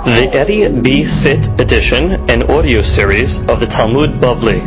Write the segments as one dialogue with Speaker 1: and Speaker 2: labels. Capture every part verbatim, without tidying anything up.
Speaker 1: The Eddie B. Sit edition and audio series of the Talmud Bavli.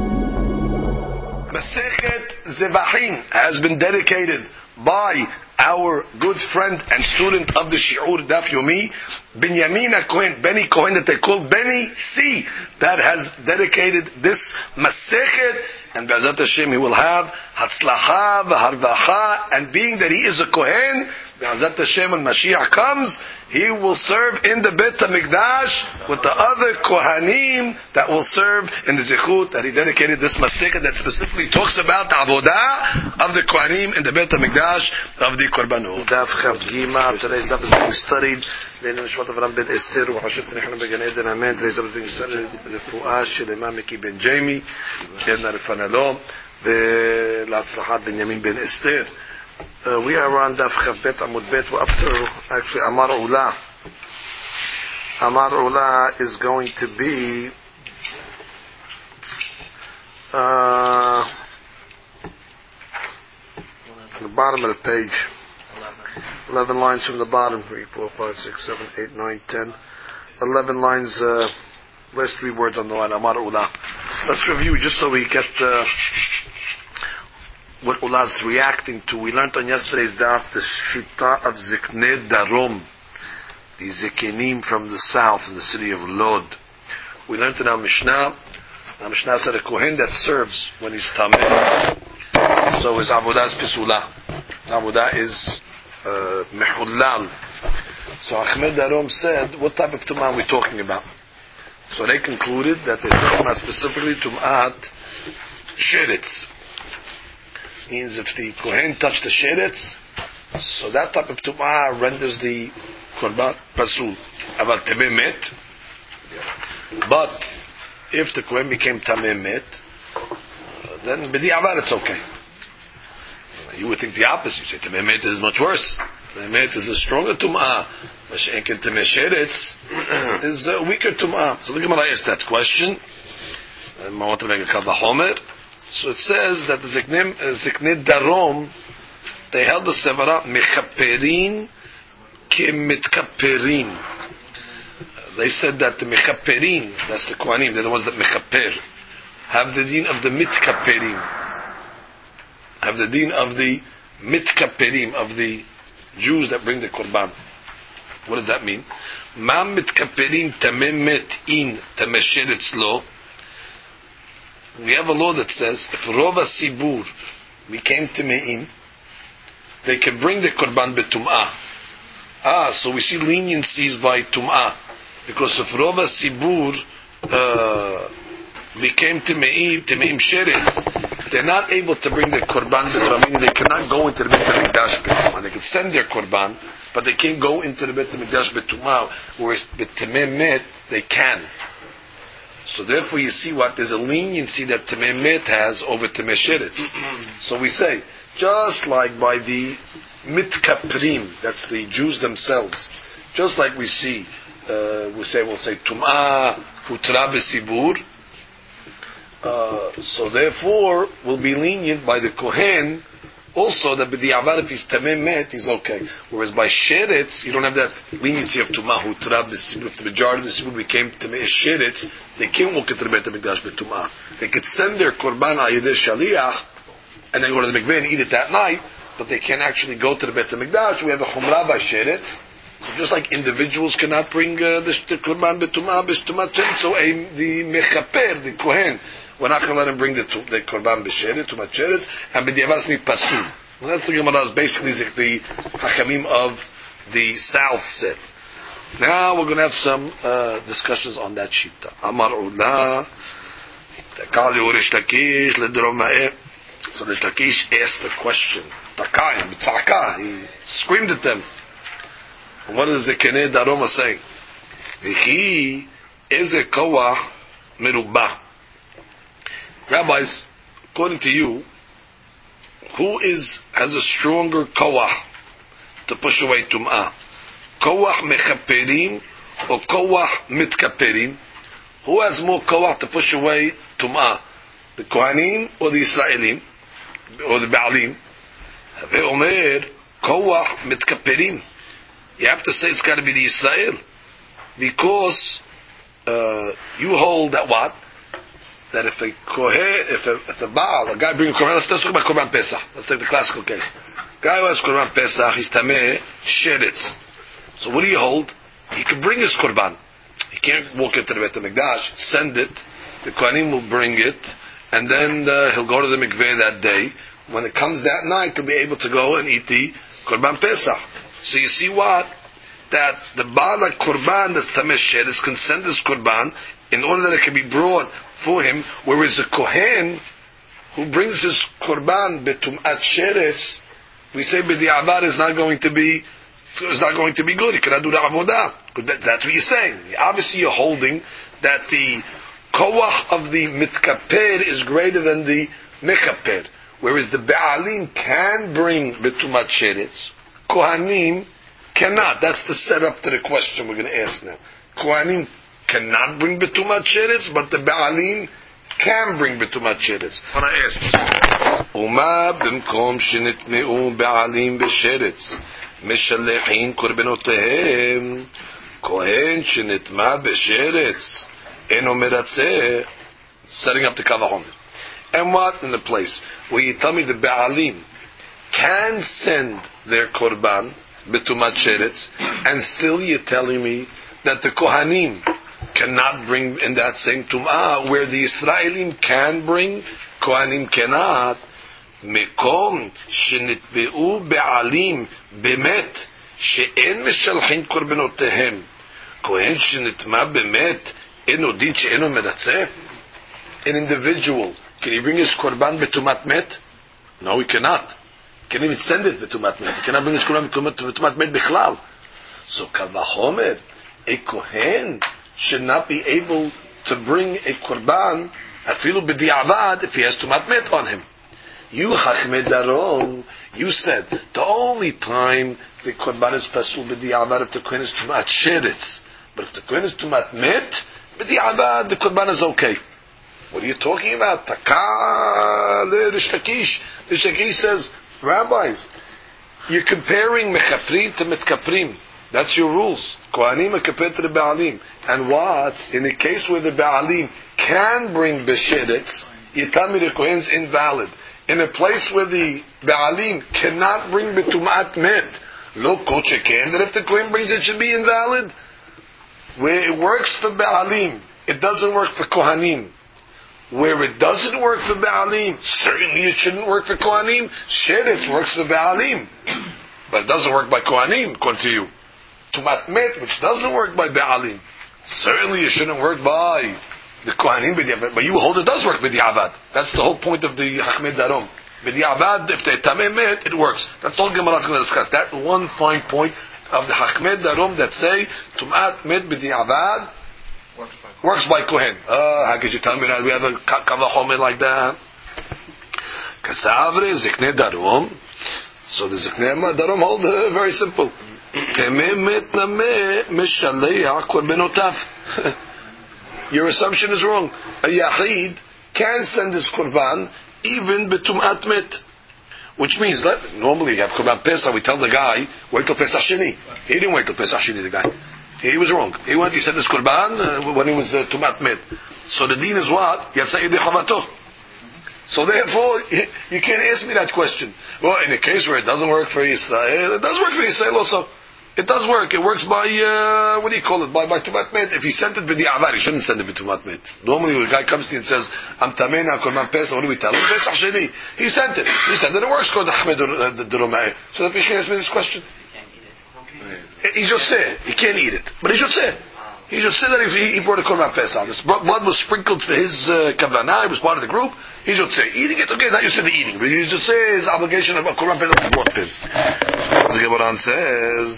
Speaker 2: Masechet Zevachim has been dedicated by our good friend and student of the Shi'ur Daf Yomi, Binyamin Cohen, Benny Cohen, that they call Benny C, that has dedicated this Masechet, and Be'ezat Hashem he will have Hatzlacha v'Harvacha, and being that he is a Kohen, Be'ezat Hashem when Mashiach comes, he will serve in the Beit HaMikdash with the other Kohanim that will serve in the Zichut that he dedicated this Masechet that specifically talks about the Avodah of the Kohanim in the Beit HaMikdash of the Korbanot. Daf Chav Gima, today's daf is being studied. Leinu Nishmat Avram ben Esther, U'Hashem T'nechanu Began Eden, Amen. Today's daf is being studied Refuah Shel Imam Miki ben Jamie, Kedna Refanalom, Ve'Latzlachat Benyamin ben Esther. Uh, we are on Daf Chav Bet Amud Bet. We're up to actually Amar Ula. Amar Ula is going to be uh, the bottom of the page. Eleven lines from the bottom. Three, four, five, six, seven, eight, nine, ten. Eleven lines. Uh, last three words on the line. Amar Ula. Let's review just so we get. Uh, what Ula is reacting to. We learned on yesterday's daf the Shita of Ziknei Darom, the Zikenim from the south in the city of Lod. We learned in our Mishnah, our Mishnah said a Kohen that serves when he's Tameh, so his Avodah is Pisula. Avodah is uh, Mehulal. So Achmed Darom said, what type of Tumah are we talking about? So they concluded that they're talking about specifically Tum'at Sheretz. Means if the Kohen touched the sheretz, so that type of tumah renders the korban pasul. Aval tameh met. But if the Kohen became tameh met, then b'di'avar it's okay. You would think the opposite. You say tameh met is much worse. Tameh met is a stronger tumah. Mashenken tameh sheretz is a weaker tumah. So the Gemara asked that question. I want to make a kal v'chomer. So it says that the Ziknim, uh, Ziknei Darom, they held the Sevara Mechaperin Kemitkaperin. They said that the Mechaperin, that's the Kohanim, they're the ones that Mechaper, have the deen of the Mitkaperim. Have the deen of the Mitkaperim, of the Jews that bring the Korban. What does that mean? Ma Mitkaperim Tameh Met In Tameh Sheretz Lo. We have a law that says if Rova Sibur became Time'im, they can bring the Korban betum'ah. Ah, so we see leniencies by Tum'ah. Because if Rova Sibur uh, became Time'im, Time'im Sheretz, they're not able to bring the Korban betum'ah, meaning they cannot go into the Beit HaMikdash betum'ah. They can send their Korban, but they can't go into the Beit HaMikdash betum'ah, whereas B'Temeh Met, they can. So therefore you see what? There's a leniency that Tameh Met has over Tameh Sheretz. So we say, just like by the Mitkaprim, that's the Jews themselves, just like we see, uh, we say, we'll say, Tum'ah Hutra B'Sibur, uh, so therefore we'll be lenient by the Kohen, also that b'di'avar if he's Tameh Met, he's okay. Whereas by Sheretz, you don't have that leniency of Tum'ah Hutra B'Sibur. If the majority of the Sibur became Tameh Sheretz, they can't walk into the Beit HaMikdash b'Tum'ah. They could send their Korban Ayideh Shaliach, and then go to the mikveh and eat it that night, but they can't actually go to the Beit HaMikdash. We have a Chumrah by Sheretz. So just like individuals cannot bring uh, the, the Korban b'Tum'ah, b'Tum'ah, so a, the Mechaper, the Kohen, we're not going to let him bring the, the Korban b'Sheretz, Tum'at Sheretz, and b'di'avar mi pasul. Well, that's the Gemara, basically the Hachamim of the South said. Now we're going to have some uh, discussions on that shita. Amar Ula, Takali Urish Lakish, Ledrom Ma'eh. So Rish Lakish asked the question. Takayim, Tzaka, he screamed at them. And what is the Ziknei Darom saying? V'chi eze koach merubah. Rabbis, according to you, who is has a stronger koach to push away tum'ah? Koach mechaperim or koach mitkaperim? Who has more koach to push away tum'ah? The Kohanim or the Israelim or the Baalim? Ve'omer koach mitkaperim. You have to say it's got to be the Israel. because uh, you hold that what? That if a kohen, if a, if a baal, a guy brings a korban, let's, let's talk about korban pesach. Let's take the classical case. Guy who has korban pesach, he's tameh sheretz. So what do you hold? He can bring his korban. He can't walk into the Beit HaMikdash, send it. The kohanim will bring it, and then uh, he'll go to the mikveh that day. When it comes that night, he'll be able to go and eat the korban pesach. So you see what? That the baal korban that's tameh sheretz can send his korban in order that it can be brought for him, whereas the kohen who brings his korban betum'at sheretz, we say b'di'avad is not going to be is not going to be good. He cannot do the avodah. That, that's what you're saying. Obviously, you're holding that the koach of the mitkaper is greater than the mekaper, whereas the ba'alim can bring betum'at sheretz, kohanim cannot. That's the setup to the question we're going to ask now. Kohanim cannot bring betumat sheretz, but the ba'alim can bring betumat sheretz. When I ask, Uma b'mkom shenitmeu ba'alim b'sheretz mishalechin korbenotehem kohen shenitma b'sheretz eno meratzeh, setting up the kavahom. And what in the place where you tell me the ba'alim can send their korban betumat sheretz, and still you're telling me that the kohanim cannot bring in that same tum'ah, where the Israelim can bring, kohanim cannot. Mekom shenitbeu be'alim bemet she'en meshalchin korbenotehem kohen shenitma bemet eno din she'eno meratzeh. An individual, can he bring his korban betumat met? No, he cannot. He can't even send it betumat met. He cannot bring his korban betumat met bichlal. So kavachomer, a kohen should not be able to bring a korban afilu b'di'avad if he has tumat met on him. You Chachmei Darom, you said the only time the korban is pasul b'di'avad if the kohen is tumat sheretz, but if the kohen is tumat met b'di'avad, the korban is okay. What are you talking about? Taka le Rish Lakish. Rish Lakish says, rabbis, you're comparing mechaprim to mitkaprim. That's your rules. Kohanim are compared to the Ba'alim. And what? In the case where the Ba'alim can bring Besheretz, you tell me the Kohen's invalid. In a place where the Ba'alim cannot bring Betumat Met, lo koche can, that if the Kohen brings it, it should be invalid. Where it works for Ba'alim, it doesn't work for Kohanim. Where it doesn't work for Ba'alim, certainly it shouldn't work for Kohanim. Sheretz works for Ba'alim. But it doesn't work by Kohanim, according to you. Tumat met, which doesn't work by Ba'alim. Certainly it shouldn't work by the Kohanim b'di'avad, but you hold it does work b'di'avad. That's the whole point of the Chachmei Darom. B'di'avad, if they tameh met, it works. That's all Gemara is going to discuss. That one fine point of the Chachmei Darom that say, Tumat met b'di'avad works by Kohen. Uh, how could you tell me that we have a kavachomer like that? Kasavre, Ziknei Darom. So the Ziknei Darom hold uh, very simple. Your assumption is wrong. A Yahid can send his Qurban even betum'at met. Which means, let, normally you have Qurban Pesach, we tell the guy, wait till Pesach Sheni. He didn't wait till Pesach Sheni, the guy. He was wrong. He went, he sent his Qurban uh, when he was uh, tumat met. So the deen is what? Yatsa yedei chavato. So therefore, you can't ask me that question. Well, in a case where it doesn't work for Israel, it does work for Israel also. It does work. It works by, uh, what do you call it? By, by Tumat Met. If he sent it b'di'avar, he shouldn't send it b'Tumat Met. Normally when a guy comes to you and says, I'm Tamena, Korban Pesach, what do we tell him? Pesach Sheni. He sent it. He sent it. It works called Chachmei Darom. So if you can ask me this question. He should say. He can't eat it. But he should say. He should say that if he, he brought a Korban Pesach. This blood was sprinkled for his uh, kavanah. He was part of the group. He should say. Eating it, okay, it's not you said the eating. But he should say his obligation of a Korban Pesach was brought for him. The Gemara says...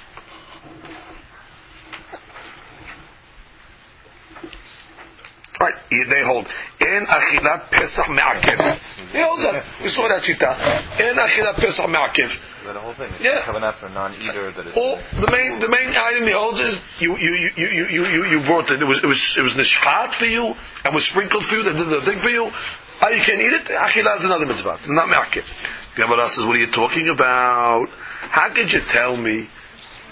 Speaker 2: Right, they hold. En achilat Pesach me'akev. He holds that. We saw that shita. En achilat Pesach me'akev.
Speaker 3: The whole thing.
Speaker 2: Yeah.
Speaker 3: Kavanah for non-eater. That is.
Speaker 2: Or the main, the main item he holds is you, you, you, you, you, you, you brought it. It was, it was, it was nishchat for you and was sprinkled for you. That did the thing for you. Ah, you can eat it. Achilat is another mitzvah, not me'akev. Gemara says, what are you talking about? How could you tell me?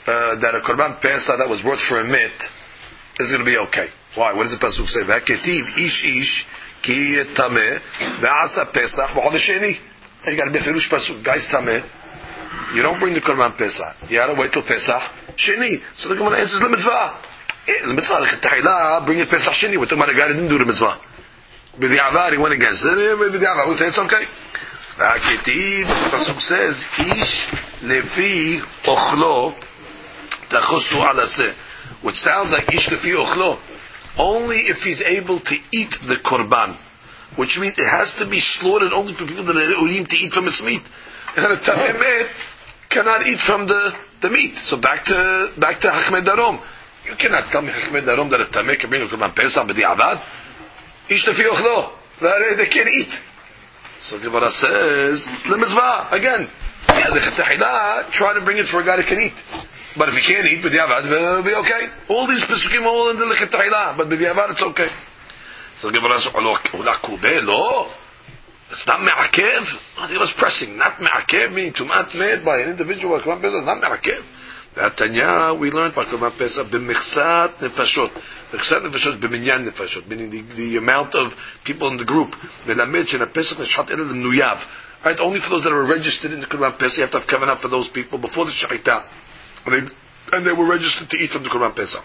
Speaker 2: uh, that a korban pesach that was brought for a mit is going to be okay. Why? What does the pasuk say? V'haketiv ish ish ki tameh ve'asa pesach b'chodesh sheni. You got to be firush pasuk. Guys tameh. You don't bring the korban pesach. You got to wait till pesach sheni. So the Gemara answers the mitzvah. The mitzvah the tahila bring it pesach sheni. We're talking about a guy that didn't do the mitzvah. B'di'avad he went against it. B'di'avad we say it's okay. V'haketiv the pasuk says ish lefi ochlo tachosu alaseh, which sounds like ish lefi ochlo. Only if he's able to eat the korban, which means it has to be slaughtered only for people that are urim to eat from its meat. And a tameh cannot eat from the, the meat. So back to back to Hachmed Darom. You cannot tell me Hachmed Darom that a tameh can bring a korban pesach b'di'avad. Ish lefi ochlo. They can't eat. So Gemara says the mitzvah again. Yeah, the chetahila try to bring it for a guy that can eat. But if he can't eat, b'di'avad, it'll be okay. All these pesukim are all in the lechetayla, but b'di'avad it's okay. So Gemara says, "No, it's not me'akev." I think it was pressing. Not me'akev meaning tumat made by an individual. Korban pesach not me'akev. Tanya, we learned by korban pesach b'michsat nefashot. Michsat nefashot b'minyan nefashot, meaning the, the amount of people in the group. Melamed shena pesach neshat ela l'nuyav. Right, only for those that are registered in the korban pesach, you have to have kavanah for those people before the shechita. And they, and they were registered to eat from the Korban Pesach.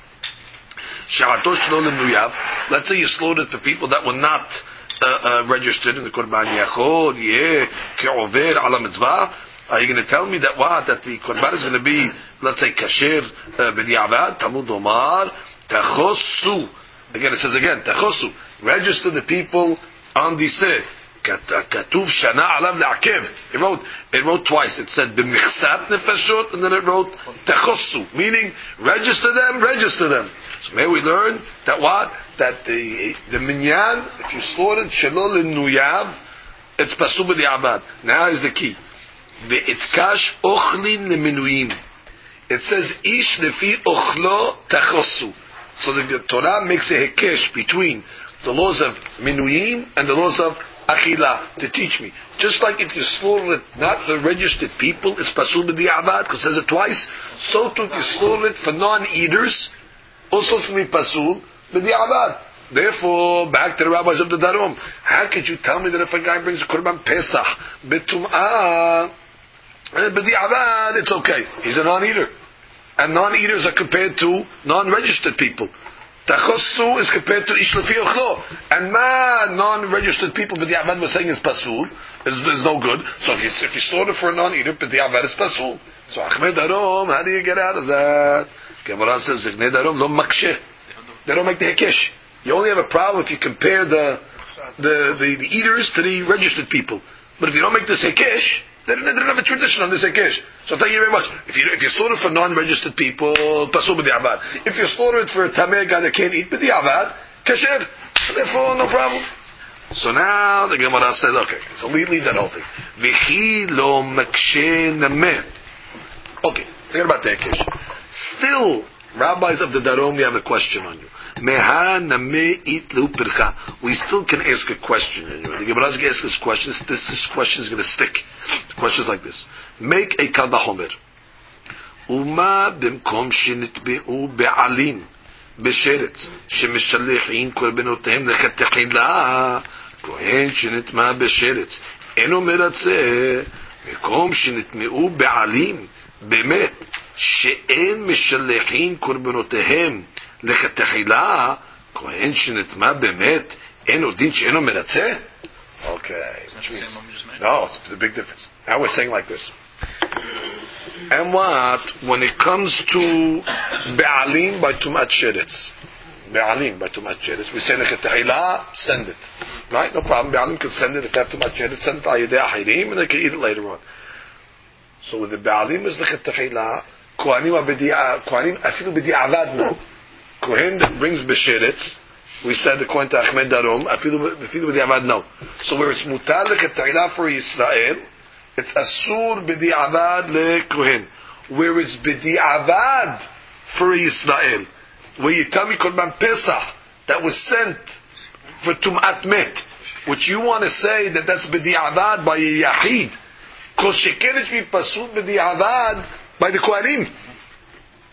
Speaker 2: Let's say you slaughtered for people that were not uh, uh, registered in the Korban Yachod, yeah, ke'over ala mitzvah. Are you going to tell me that what? That the Korban is going to be, let's say, kasher b'di'avad, Talmud Omar, tachosu. Again, it says again, tachosu. Register the people on the seh. Katuv shana alav le'akev. It wrote, it wrote twice. It said b'michsat nefashot, and then it wrote techosu, meaning register them, register them. So may we learn that what? That the the minyan, if you slaughtered shalol nuyav, it's pasul b'di'avad. Now is the key. Ve'itkash ochlin leminuyim. It says ish lefi ochlo techosu. So the Torah makes a hekesh between the laws of minuyim and the laws of Achila, to teach me. Just like if you slaughter it, not the registered people, it's pasul b'di'avad, because it says it twice. So too, if you slaughter it for non-eaters, also to be pasul b'di'avad. Therefore, back to the rabbis of the Darom. How could you tell me that if a guy brings a korban pesach b'tum'ah b'di'avad, it's okay? He's a non-eater, and non-eaters are compared to non-registered people. Tachosu is compared to ish lefi ochlo, and ma non-registered people b'di'avad was saying is pasul, is, is no good. So if you if you slaughter for a non-eater, b'di'avad is pasul. So Achmed Darom, how do you get out of that? Gemara says Achmed Darom lo makshe. They don't make the hekesh. You only have a problem if you compare the the, the the eaters to the registered people. But if you don't make this hekesh, they don't, they don't have a tradition on this hekesh. So thank you very much. If you if you slaughter for non-registered people, pasul b'di'avad. If you slaughter it for a tameh guy that can't eat b'di'avad, kasher. Therefore, no problem. So now the Gemara says, okay, so leave, leave that whole thing. V'chi lo makshe nameh. Okay, forget about the hekesh. Still, rabbis of the Darom, we have a question on you. Meha nameh itlu pircha. We still can ask a question. The Gemara is going to ask this question. This, this question is going to stick. The question is like this: make a kal vachomer. Uma b'mkom shenitbeu be'alim b'sheretz shemishalichim korbenotehem lechetechila kohen shenitma b'sheretz eno meratzeh b'mkom shenitmeu be'alim bemet she'en mishalichim korbenotehem lechetechila kohen shenitma bemet eno din she'eno meratzeh. Okay, which means no, it's a big difference. Now we're saying like this. And what when it comes to be'alim by tumat sheretz, be'alim by tumat sheretz, we say lechetechila, send it, right? No problem. Be'alim can send it if they have tumat sheretz, send it al yedei achirim, and they can eat it later on. So with the be'alim is lechetechila, kohanim are kohanim afilu b'di'avad no. Kohen that brings b'sheretz, we said according to Achmed Darom, afilu b'di'avad no. So where it's mutar lechetechila for Yisrael, it's asur b'di'avad lekohen. Where it's b'di'avad for Yisrael, where you tell me korban pesach that was sent for tum'at met, which you want to say that that's b'di'avad by a yahid, because sheken it be pasul b'di'avad by the kohanim.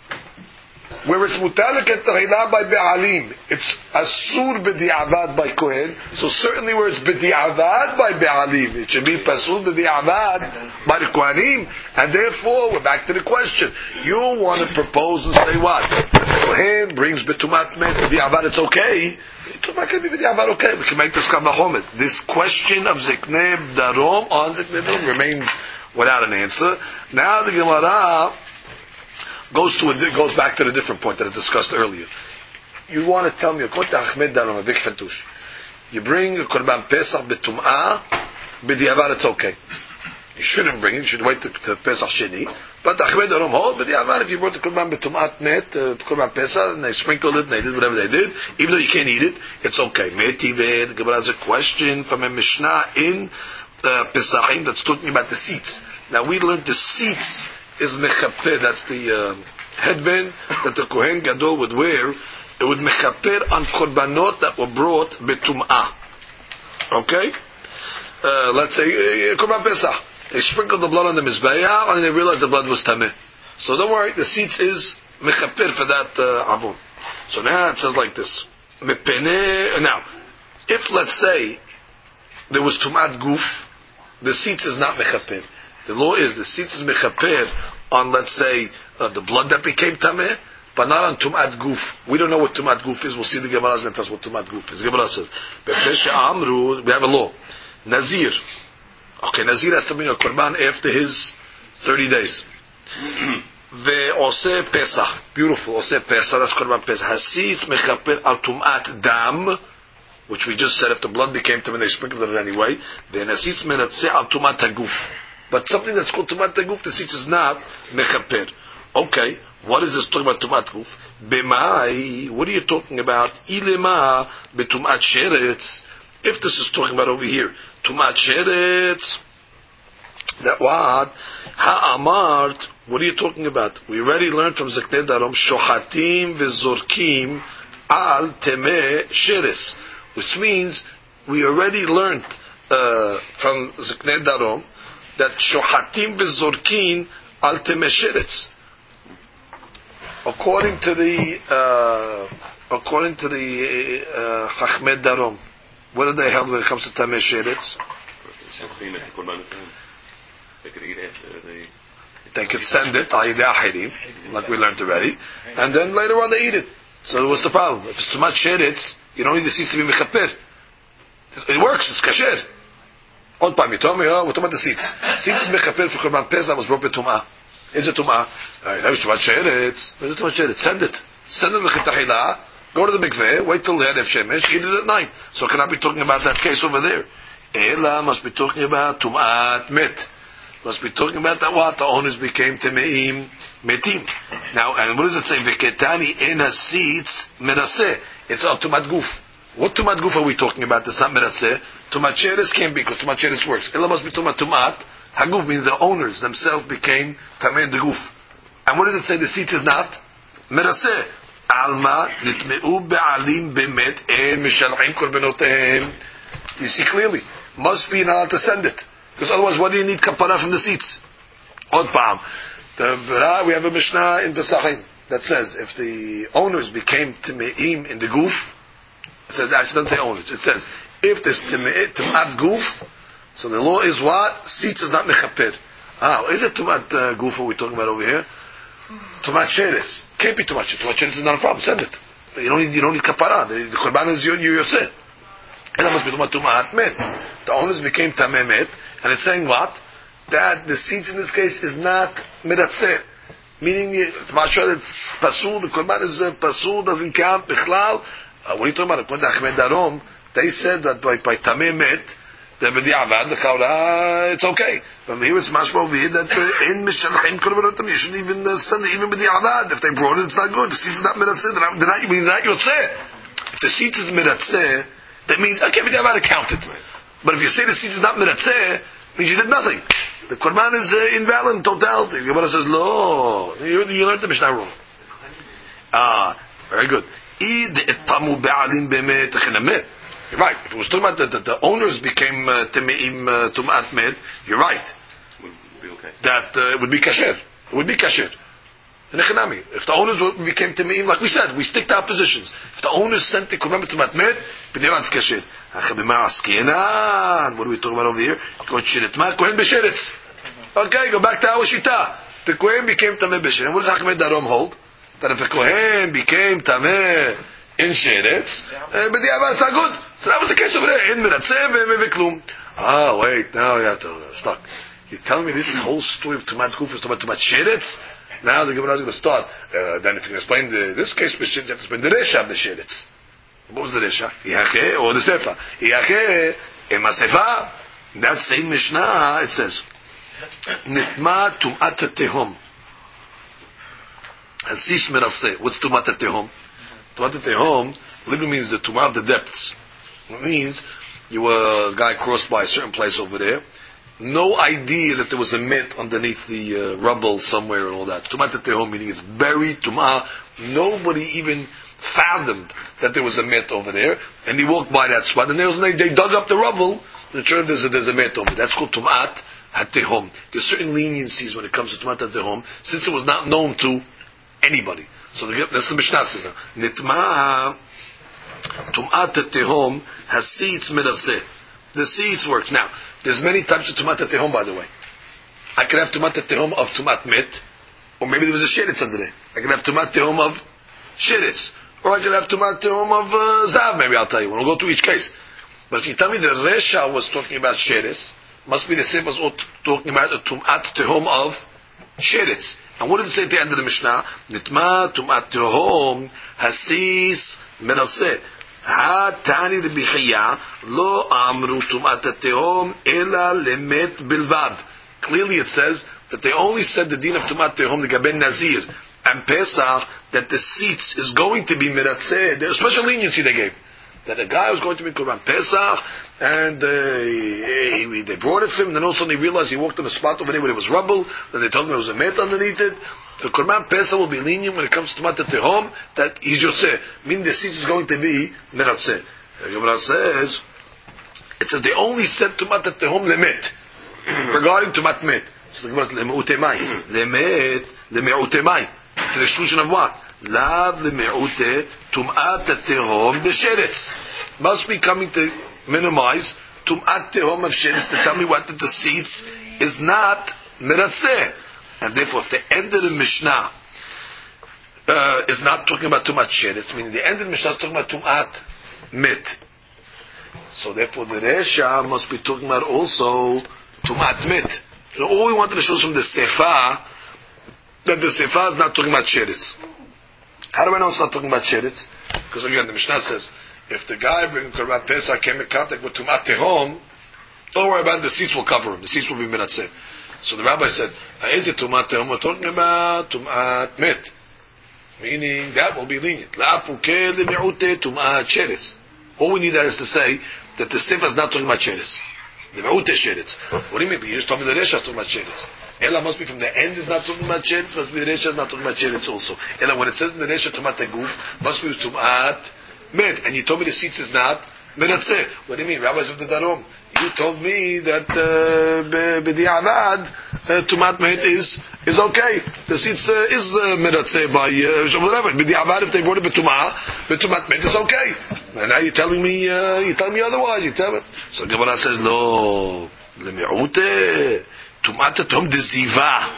Speaker 2: Where it's mutar ketahila by be'alim, it's asur b'di'avad by kohen. So certainly where it's b'di'avad by be'alim, it should be pasul b'di'avad by the kohanim. And therefore, we're back to the question. You want to propose and say what? The kohen brings betumat met b'di'avad, it's okay. Betumat can be b'di'avad, okay. We can make this kamachomet. This question of ziknei darom on ziknei darom remains without an answer. Now the Gemara goes to a, goes back to the different point that I discussed earlier. You want to tell me, a big chatush. You bring a korban pesach betum'ah, b'di'avad it's okay. You shouldn't bring it. You should wait to, to pesach sheni. But achmed darom hold b'di'avad. If you brought the korban betum'at net, uh, korban pesach, and they sprinkled it and they did whatever they did, even though you can't eat it, it's okay. Metived. The Gemara has a question from a mishnah in uh, Pesachim that's talking about the seats. Now we learned the seats is mechaper. That's the uh, headband that the Kohen Gadol would wear. It would mechaper on korbanot that were brought betum'ah. Okay? Uh, let's say uh, korban pesach. They sprinkled the blood on the mizbeah and they realized the blood was tameh. So don't worry, the seats is mechaper for that uh, avon. So now it says like this. Now, if let's say there was tumat guf, the seats is not mechaper. The law is the seats is mechaper on, let's say, uh, the blood that became tameh, but not on tumat guf. We don't know what tumat guf is. We'll see the Gemara's going to tell us what tumat guf is. The Gemara says, we have a law. Nazir. Okay, Nazir has to bring a korban after his thirty days. Ve'oseh pesach. Beautiful. Oseh pesach. That's korban pesach. Hasitz mechaper al tumat dam, which we just said if the blood became tameh, they sprinkled it anyway. Then hasitz menatzeh al tumat haguf. But something that's called tumat haguf, the seats is not mechaper. Okay, what is this talking about tumat guf? B'mai, what are you talking about? Ilema betumat sheretz. If this is talking about over here, tumat sheretz, that what? Ha'amart, what are you talking about? We already learned from Ziknei Darom, shohatim v'zorkim al temeh sheretz, which means we already learned uh, from Ziknei Darom that shohatim v'zorkin al temeh sheretz. According to the uh, according to the uh, Chachmei Darom, what do they held when it comes to tameh sheretz? They could send it like we learned already, and then later on they eat it. So what's the problem? If it's too much sheretz, you don't need the seats to be mechaper. It works. It's kasher. Old time, you told me, oh, we're talking about the seats. Seats is mechaper for korban pesach was brought betumah. Is it tumah? That was too much sheretz. Is it too much sheretz? Send it. Send it to Chitahila. Go to the mikveh. Wait till the head of shemesh. Eat it at night. So cannot be talking about that case over there. Ela must be talking about tumat met. Must be talking about that what the owners became temeim metim. Now, and what does it say? Veketani ena seats meraseh. It's all tumat guf. What tumat guf are we talking about? It's not meraseh. Tumat sheretz can't be because tumat sheretz works. Ela must be tumat tumat. Haguf means the owners themselves became tamei the guf. And what does it say? The seats is not meraseh. Alma nitmeu be'alim bemet en mishalchim korbenotehem. You see clearly, must be not allowed to send it because otherwise, what do you need kapara from the seats? Od pam. The we have a mishnah in Pesachim that says if the owners became tameim in the guf, it says actually it doesn't say owners. It says if there's tamat guf. So the law is what? Seats is not mechaper. Ah, is it tumat uh, gufa we're talking about over here? Tumat sheretz. Can't be tumat sheretz. Tumat sheretz is not a problem. Send it. You don't need, you don't need kapara. The, the korban is your, your, your sin. And that must be tumat tumat met. The owners became tameh met. And it's saying what? That the seats in this case is not meratzeh. Meaning, it's mashal, it's pasul. The korban is uh, pasul, doesn't count. Bichlal. Uh, what are you talking about? According to Chachmei Darom, they said that by, by tameh met, it's okay. From here it's mashma over here that in mishalchim korbaноtam you shouldn't even uh, send it even b'di'avad. If they brought it, it's not good. The seats is not meratzeh. They're not, they're not, they're not yotzeh. If the seats is meratzeh, that means okay, b'di'avad count it. But if you say the seats is not meratzeh, it means you did nothing. The korban is uh, invalid in totality. The Gemara says, "No, you, you learned the Mishnah wrong." Ah, very good. You're right. If it was talking about that the, the owners became temeim uh, tumat med, you're right.
Speaker 3: Would be okay.
Speaker 2: That uh, it would be kasher. It would be kasher. If the owners became Tameim, like we said, we stick to our positions. If the owners sent the Korban Tumat Met, B'di'an Skashir. What are we talking about over here? Kohen B'Sheretz. Okay, go back to our Shita. The Kohen became Tameh B'Sheretz. And what does Hakemet Darom hold? That if a Kohen became Tameh in Sheretz, B'di'an, it's not good. So that was the case over there. In Meratzeh, V'Klum. Ah, wait, now you have to stop. You're telling me this is whole story of Tumat Kuf is Tumat Tumat Sheretz? Now the Gemara is going to start. Uh, then if you can explain the, this case, you have to explain the Resha of the Sheretz. What was the Resha? Iyache or the Sefa? Iyache ema Sefa. In that same Mishnah, it says, Nitma Tumat Tehom. Asish Meraseh. What's Tumat Tehom? Tumat Tehom literally means the Tumah of the depths. It means you were a guy crossed by a certain place over there. No idea that there was a mit underneath the uh, rubble somewhere and all that. Tumat Tehom meaning it's buried. Tumah. Nobody even fathomed that there was a mit over there. And he walked by that spot and there was, they dug up the rubble. And sure there's a, there's a mit over there. That's called Tumat HaTehom. There's certain leniencies when it comes to Tumat HaTehom since it was not known to anybody. So the, that's the Mishnah says now. Nitma Tumat HaTehom has seats Meraseh. The seats works. Now, there's many types of Tumat HaTehom, by the way. I can have Tumat HaTehom of Tumat Mit, or maybe there was a Sheretz under there. I can have Tumat HaTehom of Sheretz, or I can have Tumat HaTehom of uh, Zav, maybe I'll tell you. We'll go to each case. But if you tell me the Resha was talking about Sheretz, must be the same as talking about a Tumat HaTehom of Sheretz. And what did it say at the end of the Mishnah? Nitma Tumat HaTehom Hasis Meraseh. Tani the Bichaya lo amru tumat tehom ela lemet bilvad. Clearly, it says that they only said the din of tumat tehom the gaben nazir and Pesach that the seats is going to be meratzeh. There's a special leniency they gave that a guy was going to be Korban Pesach and uh, he, they brought it to him. And then all of a sudden he realized he walked on a spot over there where there was rubble. Then they told him there was a met underneath it. The Korban Pesach will be lenient when it comes to Tumat Tehom, that he's Yotzeh, meaning the seat is going to be Meratzeh. The Gemara says, it says they only said Tumat Tehom Lemet, regarding Tumat Met. So the Gemara says, Leme'utemai. Lemet, Leme'utemai. To the exclusion of what? Lav Leme'ute Tumat Tehom the Sheretz. Must be coming to minimize Tumat Tehom of Sheretz, to tell me what that the seats is not Meratzeh. And therefore, if the end of the Mishnah uh, is not talking about Tumat Sheretz, meaning the end of the Mishnah is talking about Tumat Mit. So therefore, the Resha must be talking about also Tumat Mit. So all we wanted to show is from the Sefa that the Sefa is not talking about Sheretz. How do I know it's not talking about Sheretz? Because again, the Mishnah says, if the guy bringing Korban Pesach came in contact with Tumat Tehom, don't worry about it, the seats will cover him. The seats will be Meratzeh. So the rabbi said, is it Tumat Tehom? We're talking about Tumat Met. Meaning, that will be lenient. La'apuke le'me'ute Tumat Sheretz. All we need that is to say that the Sefer is not talking about Sheretz. The Me'ute Sheretz. What do you mean? But you just told me the Resha is talking about Sheretz. Ella must be from the end is not talking about Sheretz, must be the Resha is not talking about Sheretz also. Ella, when it says in the Resha Tumat Teguf, must be Tumat Met. And you told me the seats is not Meratzeh. What do you mean? Rabbis of the Darom, you told me that B'di'avad uh, Tumat Met is is okay. The seats uh, is uh, Meratzeh by uh, whatever. B'di'avad, if they brought it B'tumah, B'tumat Met is okay. And now you're telling me uh, you're telling me otherwise. You tell me. So Gemara says no. Le'me'ute Tumat Tehom Deziva.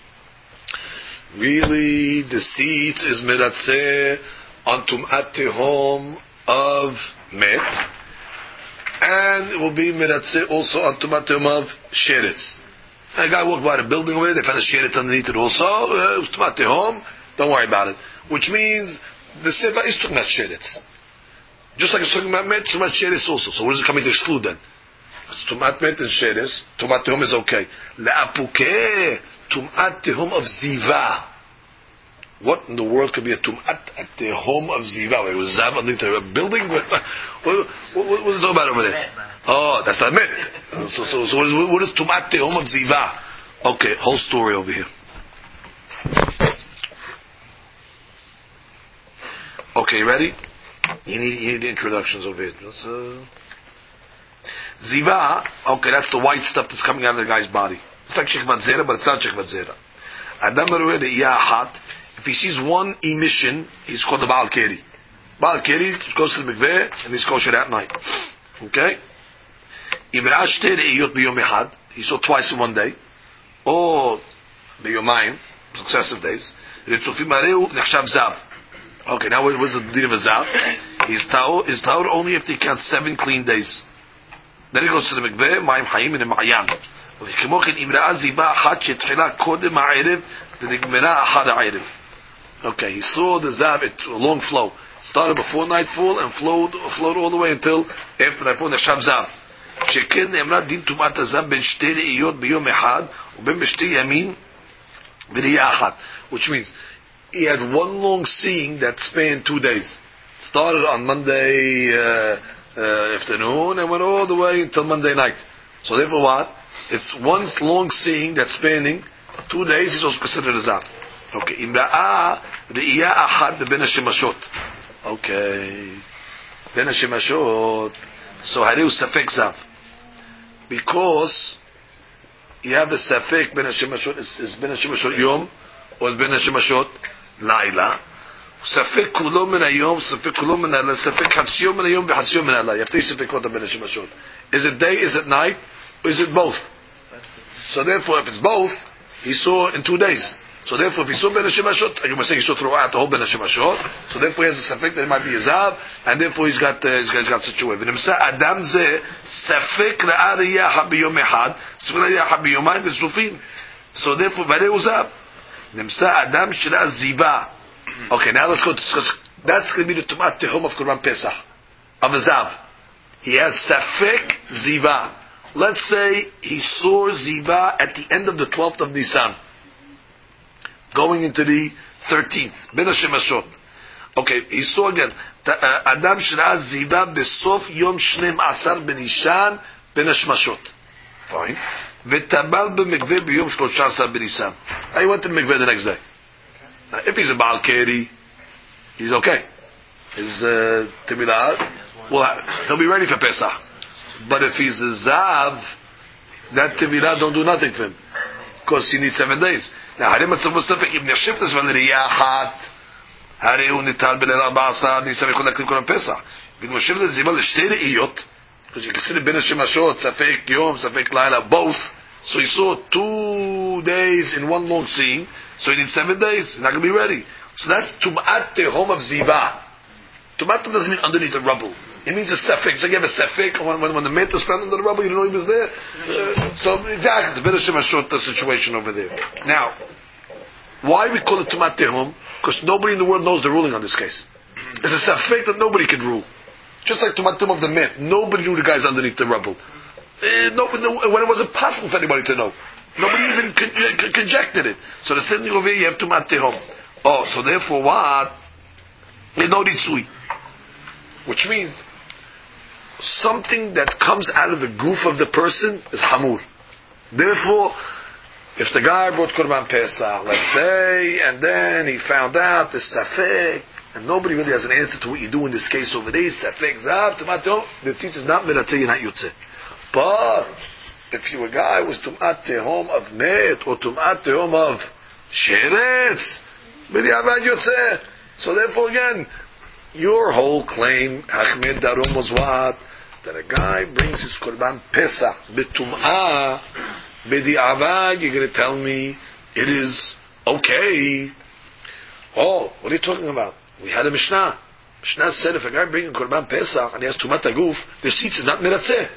Speaker 2: Really, the seats is Meratzeh on Tumat Tehom of Met, and it will be Meratzeh also on Tumat Tehom of Sheretz. A guy walked by the building over there, they found a Sheretz underneath it also, uh, Tumat Tehom, don't worry about it. Which means the Seva is talking about Sheretz. Just like it's talking about Met, Tumat Sheretz also. So what is it coming to exclude then? Tumat Met and Sheretz, Tumat Tehom is okay. Le'apuke, Tumat Tehom of Ziva. What in the world could be a Tumat at the home of Ziva? It was Zav underneath a building? What, what, what, what is it all about over there? Oh, that's not Met. So, so, so what is, what is Tumat the home of Ziva? Okay, whole story over here. Okay, ready? You need, you need the introductions over here. Uh... Ziva, okay, that's the white stuff that's coming out of the guy's body. It's like Shechvat Zera, but it's not Shechvat Zera. Adam Rueh Iya Hat. If he sees one emission, he's called the Baal Keri. Baal Keri goes to the mikveh and he's kosher that night. Okay? He saw twice in one day, or biyomayim, successive days. Okay, now what was the din of a zav? He's ta'or, he's ta'or only if he counts seven clean days. Then he goes to the mikveh, mayim hayim and ma'ayan. Okay, he saw the zav, it a long flow. Started before nightfall and flowed flowed all the way until after nightfall. Nechshav zav. שכן נאמרה דין טומאת הזב בין שתי ראיות ביום אחד ובין בשתי ימים בראייה אחת. Which means he had one long seeing that spanned two days. Started on Monday uh, uh, afternoon and went all the way until Monday night. So therefore what? It's one long seeing that's spanning two days. He's also considered a zav. Okay. אם ראה ראייה אחת בבין השמשות. Okay. בין השמשות. So הרי הוא ספק זב. Because you have a safek ben hashemashot, is ben hashemashot yom or is ben hashemashot laila. Safek kulo min hayom, safek kulo min hayla, safek hatziyom min hayom v'hatziyom min hayla. You have three safekot of ben hashemashot. Is it day, is it night, or is it both? So therefore, if it's both, he saw in two days. So therefore, if he saw ben hashemashot, I can say he saw throughout the whole ben hashemashot. So therefore, he has a safek that it might be a zav, and therefore he's got uh, he's got, he's got such a way. V'nimsa adam ze safek ra'a riyah biyom echad, safek riyah biyomayim v'zufim. So therefore, v'alei uzav. Nimsa adam shira ziba. Okay, now let's go to discuss. That's going to be the tumat tehom of Korban Pesach of a zav. He has safek ziva. Let's say he saw ziva at the end of the twelfth of Nisan, going into the thirteenth. Ben hashemashot. Okay, he saw again. Adam shra ziva besof yom shneim asar benishan ben hashemashot. Fine. V'tabal b'mikveh b'yom shlosha asar benisan. I went to the mikveh the next day. Now, if he's a Baal Keri, he's okay. His uh, timilah, well, he'll be ready for Pesach. But if he's a zav, that timilah don't do nothing for him, because he needs seven days. Now, harim atzov v'safek ibn yashiftas v'liriyah achat, hari hu nital b'leil arba asar nisan v'chol laklim kolam Pesach. V'im yashiftas ziva l'shtei re'iyot, because you consider ben hashemashot, safek yom, safek laila, both. So he saw two days in one long seeing, so he needs seven days. He's not going to be ready. So that's Tum'at Tehom of Ziva. Tum'at doesn't mean underneath the rubble. It means a sefek. So you have a sefek, when, when, when the mat is found under the rubble, you don't know he was there. Uh, so exactly, it's a bit of Shemashot situation over there. Now, why we call it Tum'at Tehom? Because nobody in the world knows the ruling on this case. It's a sefek that nobody could rule. Just like Tum'at Tehom of the mat. Nobody knew the guy's underneath the rubble. Uh, no, when it wasn't possible for anybody to know. Nobody even con- con- conjectured it. So the same thing over here, you have Tumat Tehom. Oh, so therefore what? There's no Ritzui. Which means, something that comes out of the goof of the person is Hamur. Therefore, if the guy brought Korban Pesach, let's say, and then he found out the Safek, and nobody really has an answer to what you do in this case over there, Safek Zav, Tumat Tehom, the teacher is not Miratzeh, you're not Yotzeh. But if you a guy was Tum'at Tehom of Met or Tum'at Tehom of Sheretz, B'diavad Yotzeh. So therefore again, your whole claim, Achmed Darum, was what? That a guy brings his Korban Pesach B'tum'ah, B'diavad, you're going to tell me it is okay. Oh, what are you talking about? We had a Mishnah. Mishnah said if a guy brings a Korban Pesach and he has Tumat Aguf, the seats is not Miratzeh.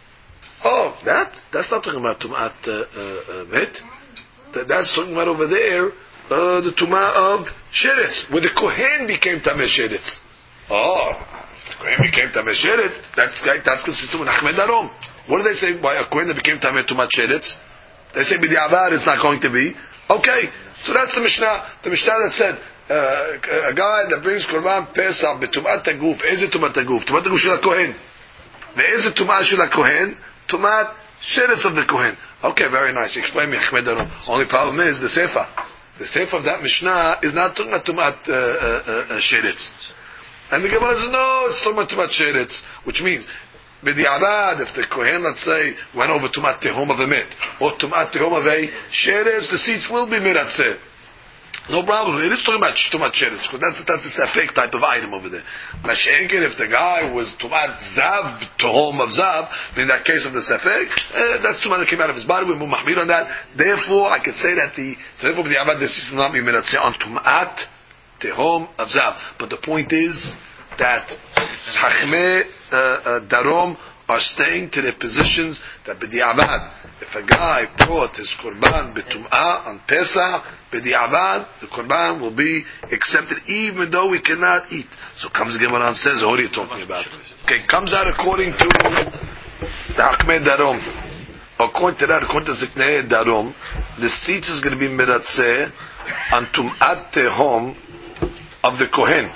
Speaker 2: Oh, that? That's not talking about Tumat uh, uh, Met. That, that's talking about over there, uh, the Tumah of Sheretz, where the Kohen became Tameh Sheretz. Oh, if the Kohen became Tameh Sheretz, that's, that's consistent with Achmed Darom. What do they say by a Kohen that became Tameh Tumat Sheretz? They say B'di'avad it's not going to be. Okay, so that's the Mishnah. The Mishnah that said, uh, a guy that brings Korban Pesach b'Tumat Aguf, is it Tumat Aguf? Tumat Aguf shel HaKohen. There is a Tumah shel HaKohen, Tumat Sheretz of the Kohen. Okay, very nice. Explain me, Achmed Darom. Only problem is the Sefer. The Sefer of that Mishnah is not talking about Tumat uh, uh, uh, Sheretz. And the Gemara says, no, it's talking about Tumat Sheretz, which means, B'di'avad, if the Kohen, let's say, went over Tumat Tehom of a Met, or Tumat Tehom of a Sheretz, the seats will be Miratzeh. No problem. It is talking about tumat sheretz because that's that's a safek type of item over there. Mashenkin, if the guy was tumat zav tohom of zav, in that case of the safek, uh, that's tumat that came out of his body. We move mahmir on that. Therefore, I could say that the so therefore the avad the system not be mitzvah on tumat tohom of zav. But the point is that Chachmei uh, uh, Darom are staying to their positions that b'di'avad, if a guy brought his korban b'tum'ah on Pesach, b'di'avad, the korban will be accepted even though we cannot eat. So comes the Gemara and says, what are you talking about? Okay, comes out according to the Chachmei Darom. According to that, according to Ziknei Darom, the seats is going to be miratzeh on tum'at tehom of the Kohen.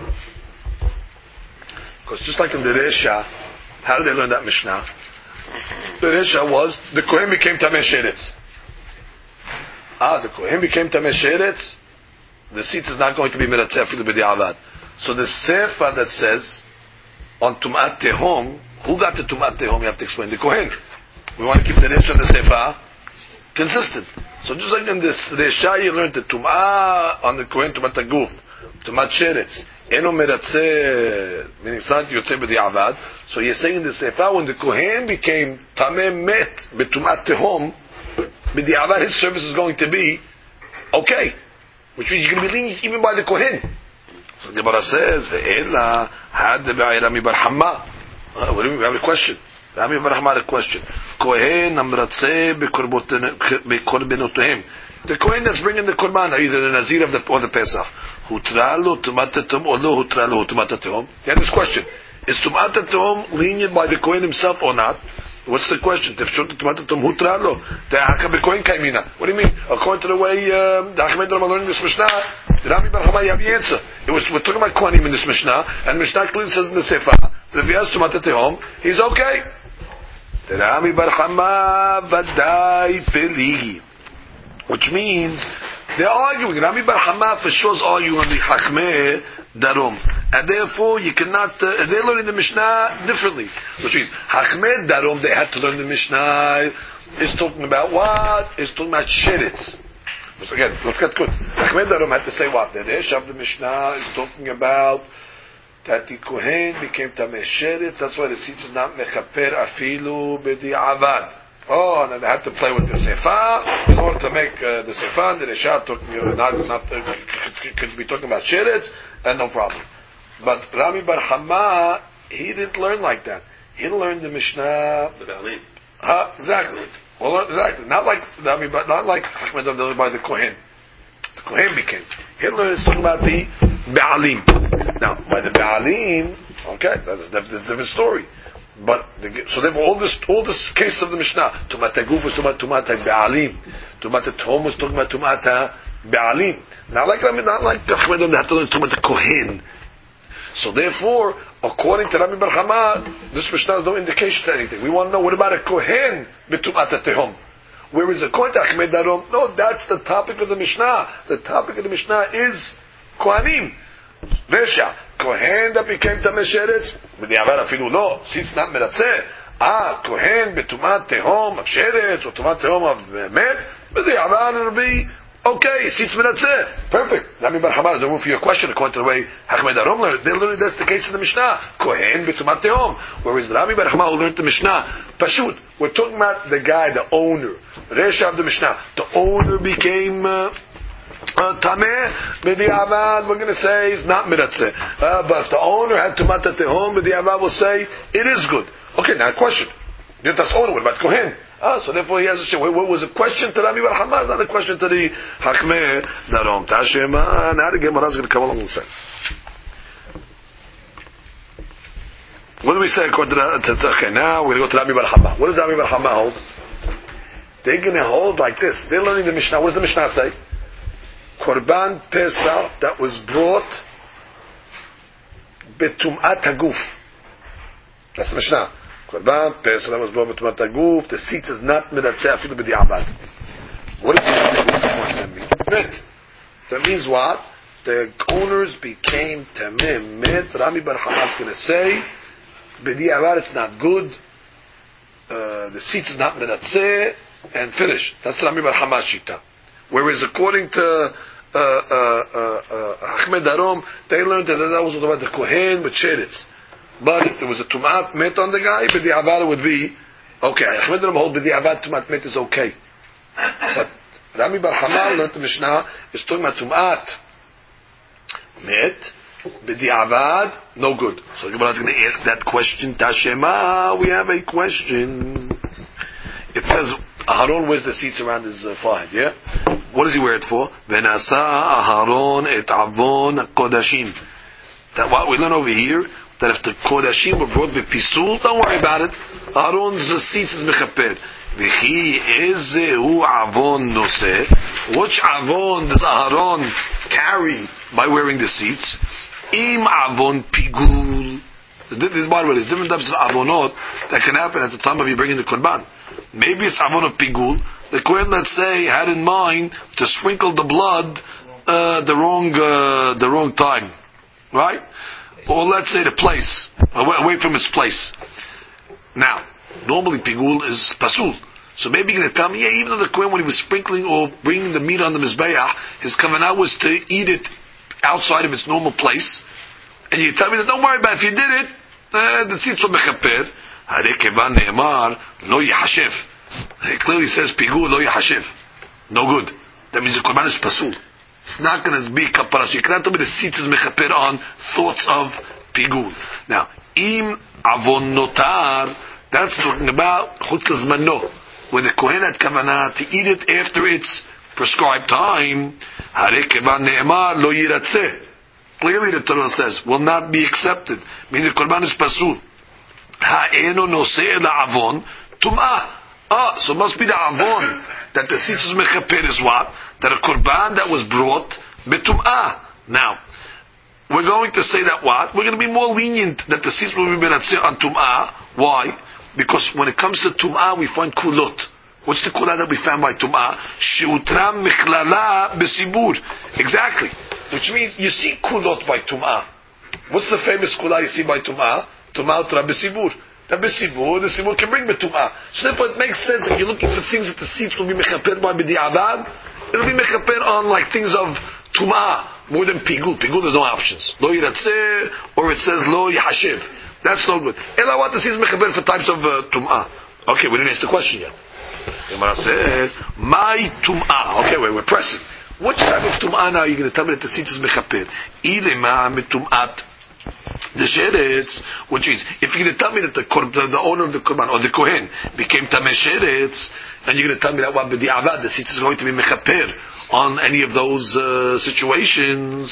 Speaker 2: Because just like in the Resha, how did they learn that Mishnah? The Resha was, the Kohen became Tameh Sheretz. Ah, the Kohen became Tameh Sheretz, the seats is not going to be Miratzeh for the B'di'avad. So the Sefer that says, on Tum'at Tehom, who got the Tum'at Tehom? You have to explain. The Kohen. We want to keep the Resha and the Sefer consistent. So just like in this Resha, you learned the Tum'ah on the Kohen, Tum'at Aguf, Tum'at Sheretz. Eno meratzeh, meaning it's not yotzeh b'di'avad. So you're saying in the Sefer, when the Kohen became tameh met b'tumat tehom, b'di'avad, his service is going to be okay, which means you're going to be lenient even by the Kohen. So the Gemara says, ve'ela had be'ay Rami bar Hamma. What do we have a question? Rami bar Hamma had a question. Kohen amratzeh b'korbenotehem. The Kohen that's bringing the Korban, either the Nazir of the, or the Pesach, Hutralo Tumatatum or no Hutralo Tumatatum. You have this question. Is Tumatatum lenient by the Kohen himself or not? What's the question? Tefshot Tumatatum Hutralo. The Hakab Kohen Kaimina. What do you mean? According to the way um, the Chachmei Darom are learning this Mishnah, the Rami Bar Hamma, you have the answer. It was, we're talking about Kohanim in this Mishnah, and Mishnah clearly says in the Sefer, that if he has Tumatatum, he's okay. The Rami Bar Hamma Vadai Peligi. Which means they're arguing. Rami bar Hamma for sure is arguing on the Chachmei Darom, and therefore you cannot. Uh, they're learning the Mishnah differently. Which means Chachmei Darom they had to learn the Mishnah is talking about what? Is talking about sheretz. Again, let's get good. Chachmei Darom had to say what? The Resh of the Mishnah is talking about that the Kohen became Tameh Sheretz. That's why the seats is not mechaper afilu b'di'avad. Oh, and then they had to play with the Sefer in order to make uh, the Sefer. The Resha took you know, not not uh, could be talking about Sheretz, and no problem. But Rami bar Hamma, he didn't learn like that. He learned the Mishnah.
Speaker 4: The Baalim.
Speaker 2: Huh? Exactly. Well, exactly. Not like Rami, but not like Ahmed by the Kohen. The Kohen became. He learned it's talking about the Baalim. Now, by the Baalim, okay, that's, that's a different story. But the, so therefore, all this all this case of the Mishnah, Tumat Aguf was talking about Tumat Ba'alim, Tumat Tom was talking about Tumat Ba'alim. Not like not like Ahmed they have to learn Tumat Kohen. So therefore, according to Rami bar Hamma, this Mishnah has no indication to anything. We want to know what about a Kohen b'Tumat Tehom. Whereas according to Ahmed Darom, no, that's the topic of the Mishnah. The topic of the Mishnah is Kohanim. Resha, Kohen that became Tameh Sheretz, b'di'avad afilu lo, since not meratzeh. Ah, Kohen b'tumat tehom of Sheretz or tumat tehom of Met, b'di'avad it'll be okay. Since meratzeh, perfect. Rami bar Hamma, no room for your question according to the way Chachmei Darom learned. They learned that's the case in the Mishnah. Kohen b'tumat tehom. Whereas Rami bar Hamma who learned the Mishnah, Pashut. We're talking about the guy, the owner, Resha of the Mishnah. The owner became. Uh, Uh, Tameh, b'di'avad, we're going to say is not miratzeh. Uh, but if the owner had tumat tehom, b'di'avad will say it is good. Okay, now a question. You're the owner, what about Kohen? Ah, so therefore he has to say, what was a question to Rami bar Hamma, not a question to the Chachmei Darom. Tashema, now the Gemara is going to come along and say. What do we say according to, to, to okay, now we're going to go to Rami bar Hamma. What does Rami bar Hamma hold? They're going to hold like this. They're learning the Mishnah. What does the Mishnah say? Korban Pesach that was brought betum'at haguf. That's the Mishnah. Korban Pesach that was brought betum'at haguf. The seat is not miratzeh afilu b'di'avad. What does that mean? That means what? The owners became tamim mit. Rami bar Hamma is going to say b'di'avad it's not good. Uh, the seat is not miratzeh and finish. That's Rami bar Hamma's shita. Whereas according to uh, uh, Ahmed Darom, they learned that that was about the Kohen with Sheretz. But if there was a Tumat Met on the guy, B'di'avad would be, okay, Ahmed Darom hold B'di'avad Tumat Met is okay. But Rami Bar Hama learned the Mishnah, is talking about Tumat Met, B'di'avad, no good. So the Gemara is going to ask that question, Tashema, we have a question. It says, Aharon wears the seats around his uh, forehead, yeah? What does he wear it for? Venasa Aharon et Avon Kodashim. That what we learn over here, that if the Kodashim were brought with Pisul, don't worry about it. Aharon's uh, seats is Mechaper. V'chi ezehu Avon Noseh. Which Avon does Aharon carry by wearing the seats? Im Avon Pigul. This is, by the way, there's different types of Avonot that can happen at the time of you bringing the Korban. Maybe it's Avon of Pigul. The Kohen, let's say, had in mind to sprinkle the blood uh, the wrong uh, the wrong time, right? Or let's say the place, away, away from its place. Now, normally Pigul is Pasul. So maybe you're going to tell me, yeah, even though the Kohen, when he was sprinkling or bringing the meat on the Mizbeach, his kavanah was to eat it outside of its normal place. And you tell me that, don't worry about it, if you did it, uh, the tzitz will mechaper. Hare kevan ne'emar, lo yihashev. It clearly says pigul lo yihashev. No good. That means the korban is pasul. It's not going to be kapara. So you cannot tell me the tzitz is mechaper on thoughts of pigul. Now, im avon notar, that's talking about chutz l'zmano, when the kohen had kavanah to eat it after its prescribed time. Hare kevan ne'emar, lo yiratzeh. Clearly the Torah says, will not be accepted. Meaning the Korban is Pasul. Ha'eno noseh la'avon tum'ah. Ah, so it must be the Avon that the Sitzuz Mechaper is what? That a Korban that was brought betum'ah. Now, we're going to say that what? We're going to be more lenient that the Sitzuz will be beratzeh on tum'ah. Why? Because when it comes to tum'ah, we find kulot. What's the kulah that we found by tum'ah? She'utram mechlala besibur. Exactly. Which means you see kulot by tum'ah. What's the famous kulah you see by tum'ah? Tum'ah utra besibur. The besibur, the sibur can bring betum'ah. So therefore it makes sense if you're looking for things that the seats will be mechaper by b'di'avad, it'll be mechaper on like things of tum'ah more than pigul. Pigul there's no options. Lo yiratzeh, or it says lo yihashiv. That's no good. Ela what the seats mechaper for types of uh, tum'ah. Okay, we didn't ask the question yet. The Gemara says, my tum'ah. Okay, wait, we're pressing. Which type of tum'ah now are you going to tell me that the seats is mechaper? Ilema mitum'at the sheretz, which is, if you're going to tell me that the, the, the owner of the korban, or the kohen, became tameh sheretz, and you're going to tell me that what b'di'avad, the seats is going to be mechaper on any of those uh, situations.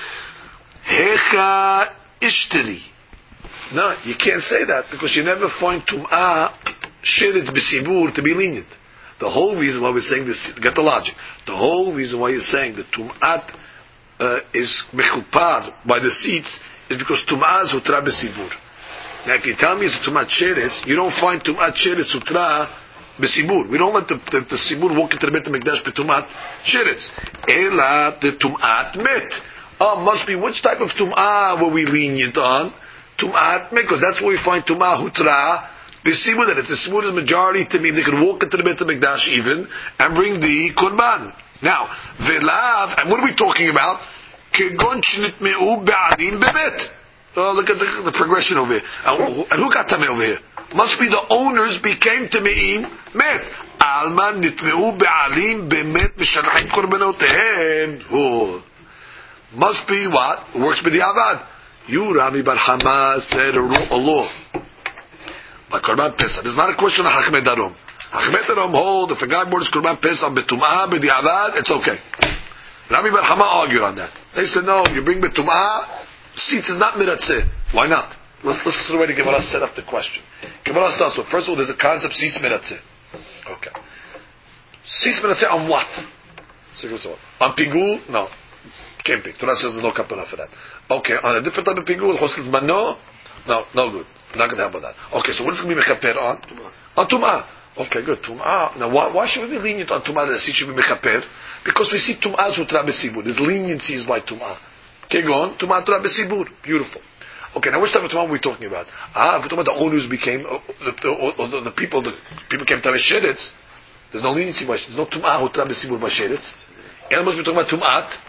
Speaker 2: Hecha ishteri. No, you can't say that, because you never find tum'ah sheretz b'sibur to be lenient. The whole reason why we're saying this, get the logic. The whole reason why you're saying that tum'at uh, is mechupar by the seats is because tum'ah is utra b'sibur. Now, if you tell me it's tum'at sheretz, you don't find tum'at sheretz utra b'sibur. We don't let the, the, the sibur walk into the Beit HaMikdash b'tum'at sheretz. Ela the tum'at met. Oh, must be which type of tum'ah were we lenient on? Tum'at met, because that's where we find tum'ah utra b'sibur, that if the sibur is majority to me, they could walk into the Beit HaMikdash even and bring the korban. Now, velav, and what are we talking about? Kegon shnitmeu be'adim be'bet. Oh, look at the, the progression over here. And who got tameh over here? Must be the owners became tameim met. Alman nitmeu be'alim be'met b'shalachim korbanotehen. Oh, must be what? Works b'di'avad. You, Rami Bar Hama, said a, rule, a law. By Korban Pesach. There's not a question of Hachmed Darom. Hachmed Darom hold, if a guy borders Korban Pesach betum'ah, b'di'avad, it's okay. Rami Bar Hama argued on that. They said, no, you bring betum'ah, seats is not miratzeh. Why not? Let's listen to the way the Gemara set up the question. Gemara starts with, first of all, there's a concept, seats miratzeh. Okay. Seats miratzeh on what? On pigul? No. Can't be. Torah says there's no kapara for that. Okay, on a different type of pigul, chosel zmano? No, no good. Not going to help with that. Okay, so what is going to be mechaper on? On tum'ah. Okay, good. Tum'ah. Now, why, why should we be lenient on tum'ah that the seat should be mechaper? Because we see tum'ah zutra besibur. There's leniencies by tum'ah. Okay, go on. Tum'ah tra besibur. Beautiful. Okay, now which type of tum'ah are we talking about? Ah, we're talking about the owners became, uh, the, the, uh, the, the people, the people came to have sheretz. There's no leniency by, there's no tum'ah zutra besibur by sheretz. And must be talking about tum'at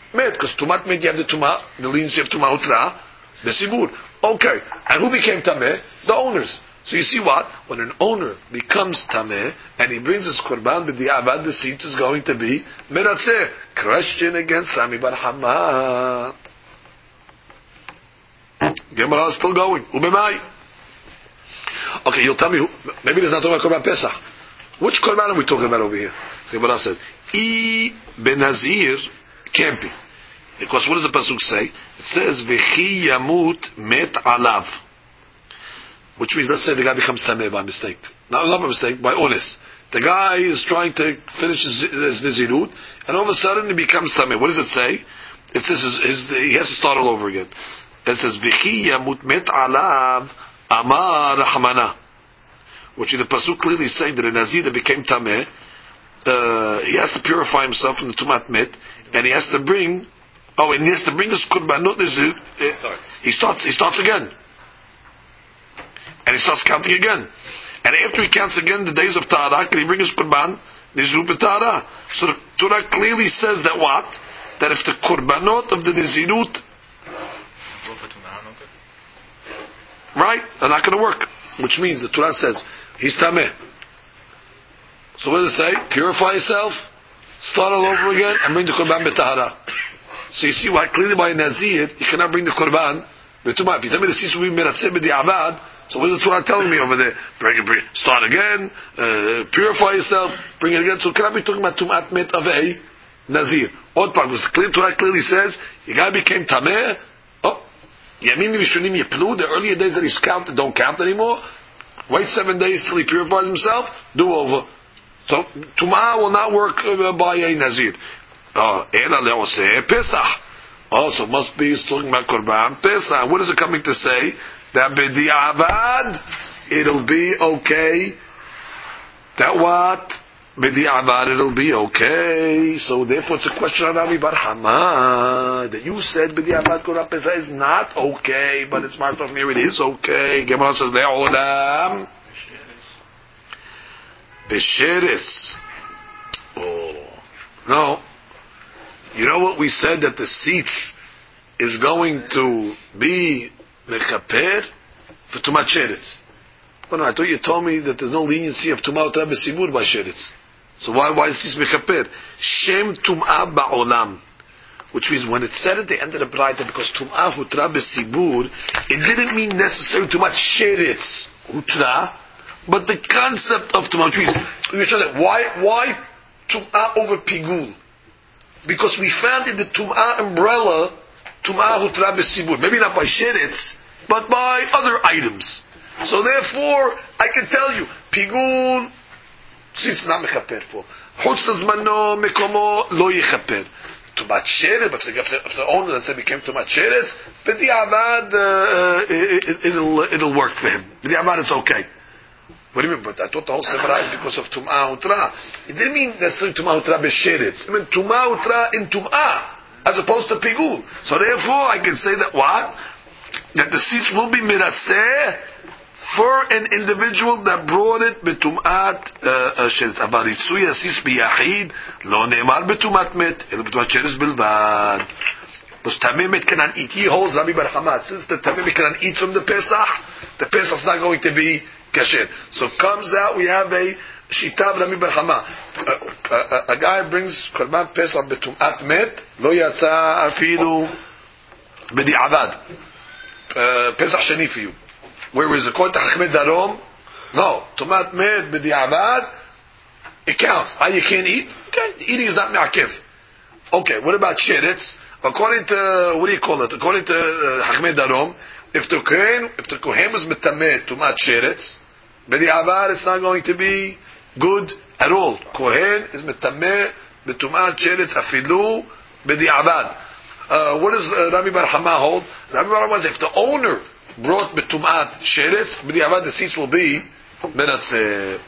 Speaker 2: met, because tumat met, you have the tuma, the leniency of tuma utra, the sibur. Okay, and who became tameh? The owners. So you see what? When an owner becomes tameh and he brings his korban, but the avad, the seat is going to be meratzeh. Question against Rami bar Hama. Gemara is still going. Ubemai. Okay, you'll tell me. Who, maybe there's not talking about korban Pesach. Which korban are we talking about over here? So Gemara says, "I benazir can't be." Because what does the pasuk say? It says, "V'chi yamut met alav," which means, let's say the guy becomes tameh by mistake. No, not by mistake, by honest. The guy is trying to finish his, his nizirut, and all of a sudden he becomes tameh. What does it say? It says his, his, he has to start all over again. It says, "V'chi yamut met alav amar rahmana," which the pasuk clearly is saying that a nazir that became tameh, uh, he has to purify himself from the tumat met, and he has to bring. Oh, and he has to bring his korbanot. Uh, he starts. He starts. He starts again, and he starts counting again. And after he counts again the days of Tahara, can he bring his korban? Nizru b'Tahara. So the Torah clearly says that what? That if the korbanot of the nizirut, right, are not going to work. Which means the Torah says he's tameh. So what does it say? Purify yourself, start all over again, and bring the korban b'Tahara. So you see why clearly by Nazir you cannot bring the korban b'tumah. If you tell me the seats will be meratzeh b'di'avad, so what is the Torah telling me over there? Bring it, bring, start again, uh, purify yourself, bring it again. So can I be talking about tumat met of a Nazir? Odd part, because clear Torah clearly says the guy became tameh. Oh, yamin rishonim yiplu. The earlier days that he's counted don't count anymore. Wait seven days till he purifies himself. Do over. So tumah will not work uh, by a Nazir. Oh, Pesach. Also, must be he's talking about Korban Pesach. What is it coming to say? That b'di'avad, it'll be okay. That what? B'di'avad, it'll be okay. So therefore, it's a question on Rami bar Hama that you said b'di'avad Korban Pesach is not okay, but it's marked off here. It is okay. Gemara says le'olam b'sheretz. Oh no. You know what we said, that the seat is going to be mechaper for tumat sheretz. Well, no, I thought you told me that there's no leniency of tumat utra b'sibur by sheretz. So why why is this mechaper? Shem tum'ah ba'olam, which means when it said at the end of the braita, because tum'ah utra b'sibur, it didn't mean necessarily tumat sheretz utra, but the concept of tumat. Which means you show that why why tum'ah over pigul. Because we found in the Tum'ah umbrella, Tum'ah Hutra B'Sibur. Maybe not by Sheretz, but by other items. So therefore, I can tell you, Pigul, since not Mechaper for. Chutz Zmano, Mekomo, Lo Yechaper. Tumat Sheretz, but if the owner, let's say, became Tumat Sheretz, B'di'avad, uh, it, it'll, it'll work for him. B'di'avad, it's okay. What do you mean? But I thought the whole Semara is because of Tum'ah Utra. It didn't mean necessarily Tum'ah Utra b'sheretz. It meant Tum'ah Utra in Tum'ah, as opposed to Pigul. So therefore, I can say that what? That the seats will be miraseh for an individual that brought it b'Tum'at sheretz. Avaritzuy asis b'yachid, lo ne'emar b'Tum'at met, elo b'Tum'at sheretz bilvad. Because Tameh met cannot eat. He holds Rami bar Hama. Since the Tameh met cannot eat from the Pesach, the Pesach's not going to be kasher. So comes out, we have a shita Rami bar Hama. A, a, a guy brings korban Pesach b'tum'at met, lo yatsa afilu b'di'avad. Pesach sheni for you. Whereas according to Chachmei Darom, no, tumat met b'di'avad, it counts. Ah, you can't eat? Okay, eating is not me'akev. Okay, what about sheretz? According to, what do you call it? According to uh, Chachmei Darom, if the kohen, if the kohen was metameh tumat sheretz, b'di'avad it's not going to be good at all. Kohen is metameh b'tumat sheretz afilu b'di'avad. Uh, what does uh, Rabbi Bar Hama hold? Rabbi Bar Hama says if the owner brought b'tumat sheretz, b'di'avad the seats will be menatzeh.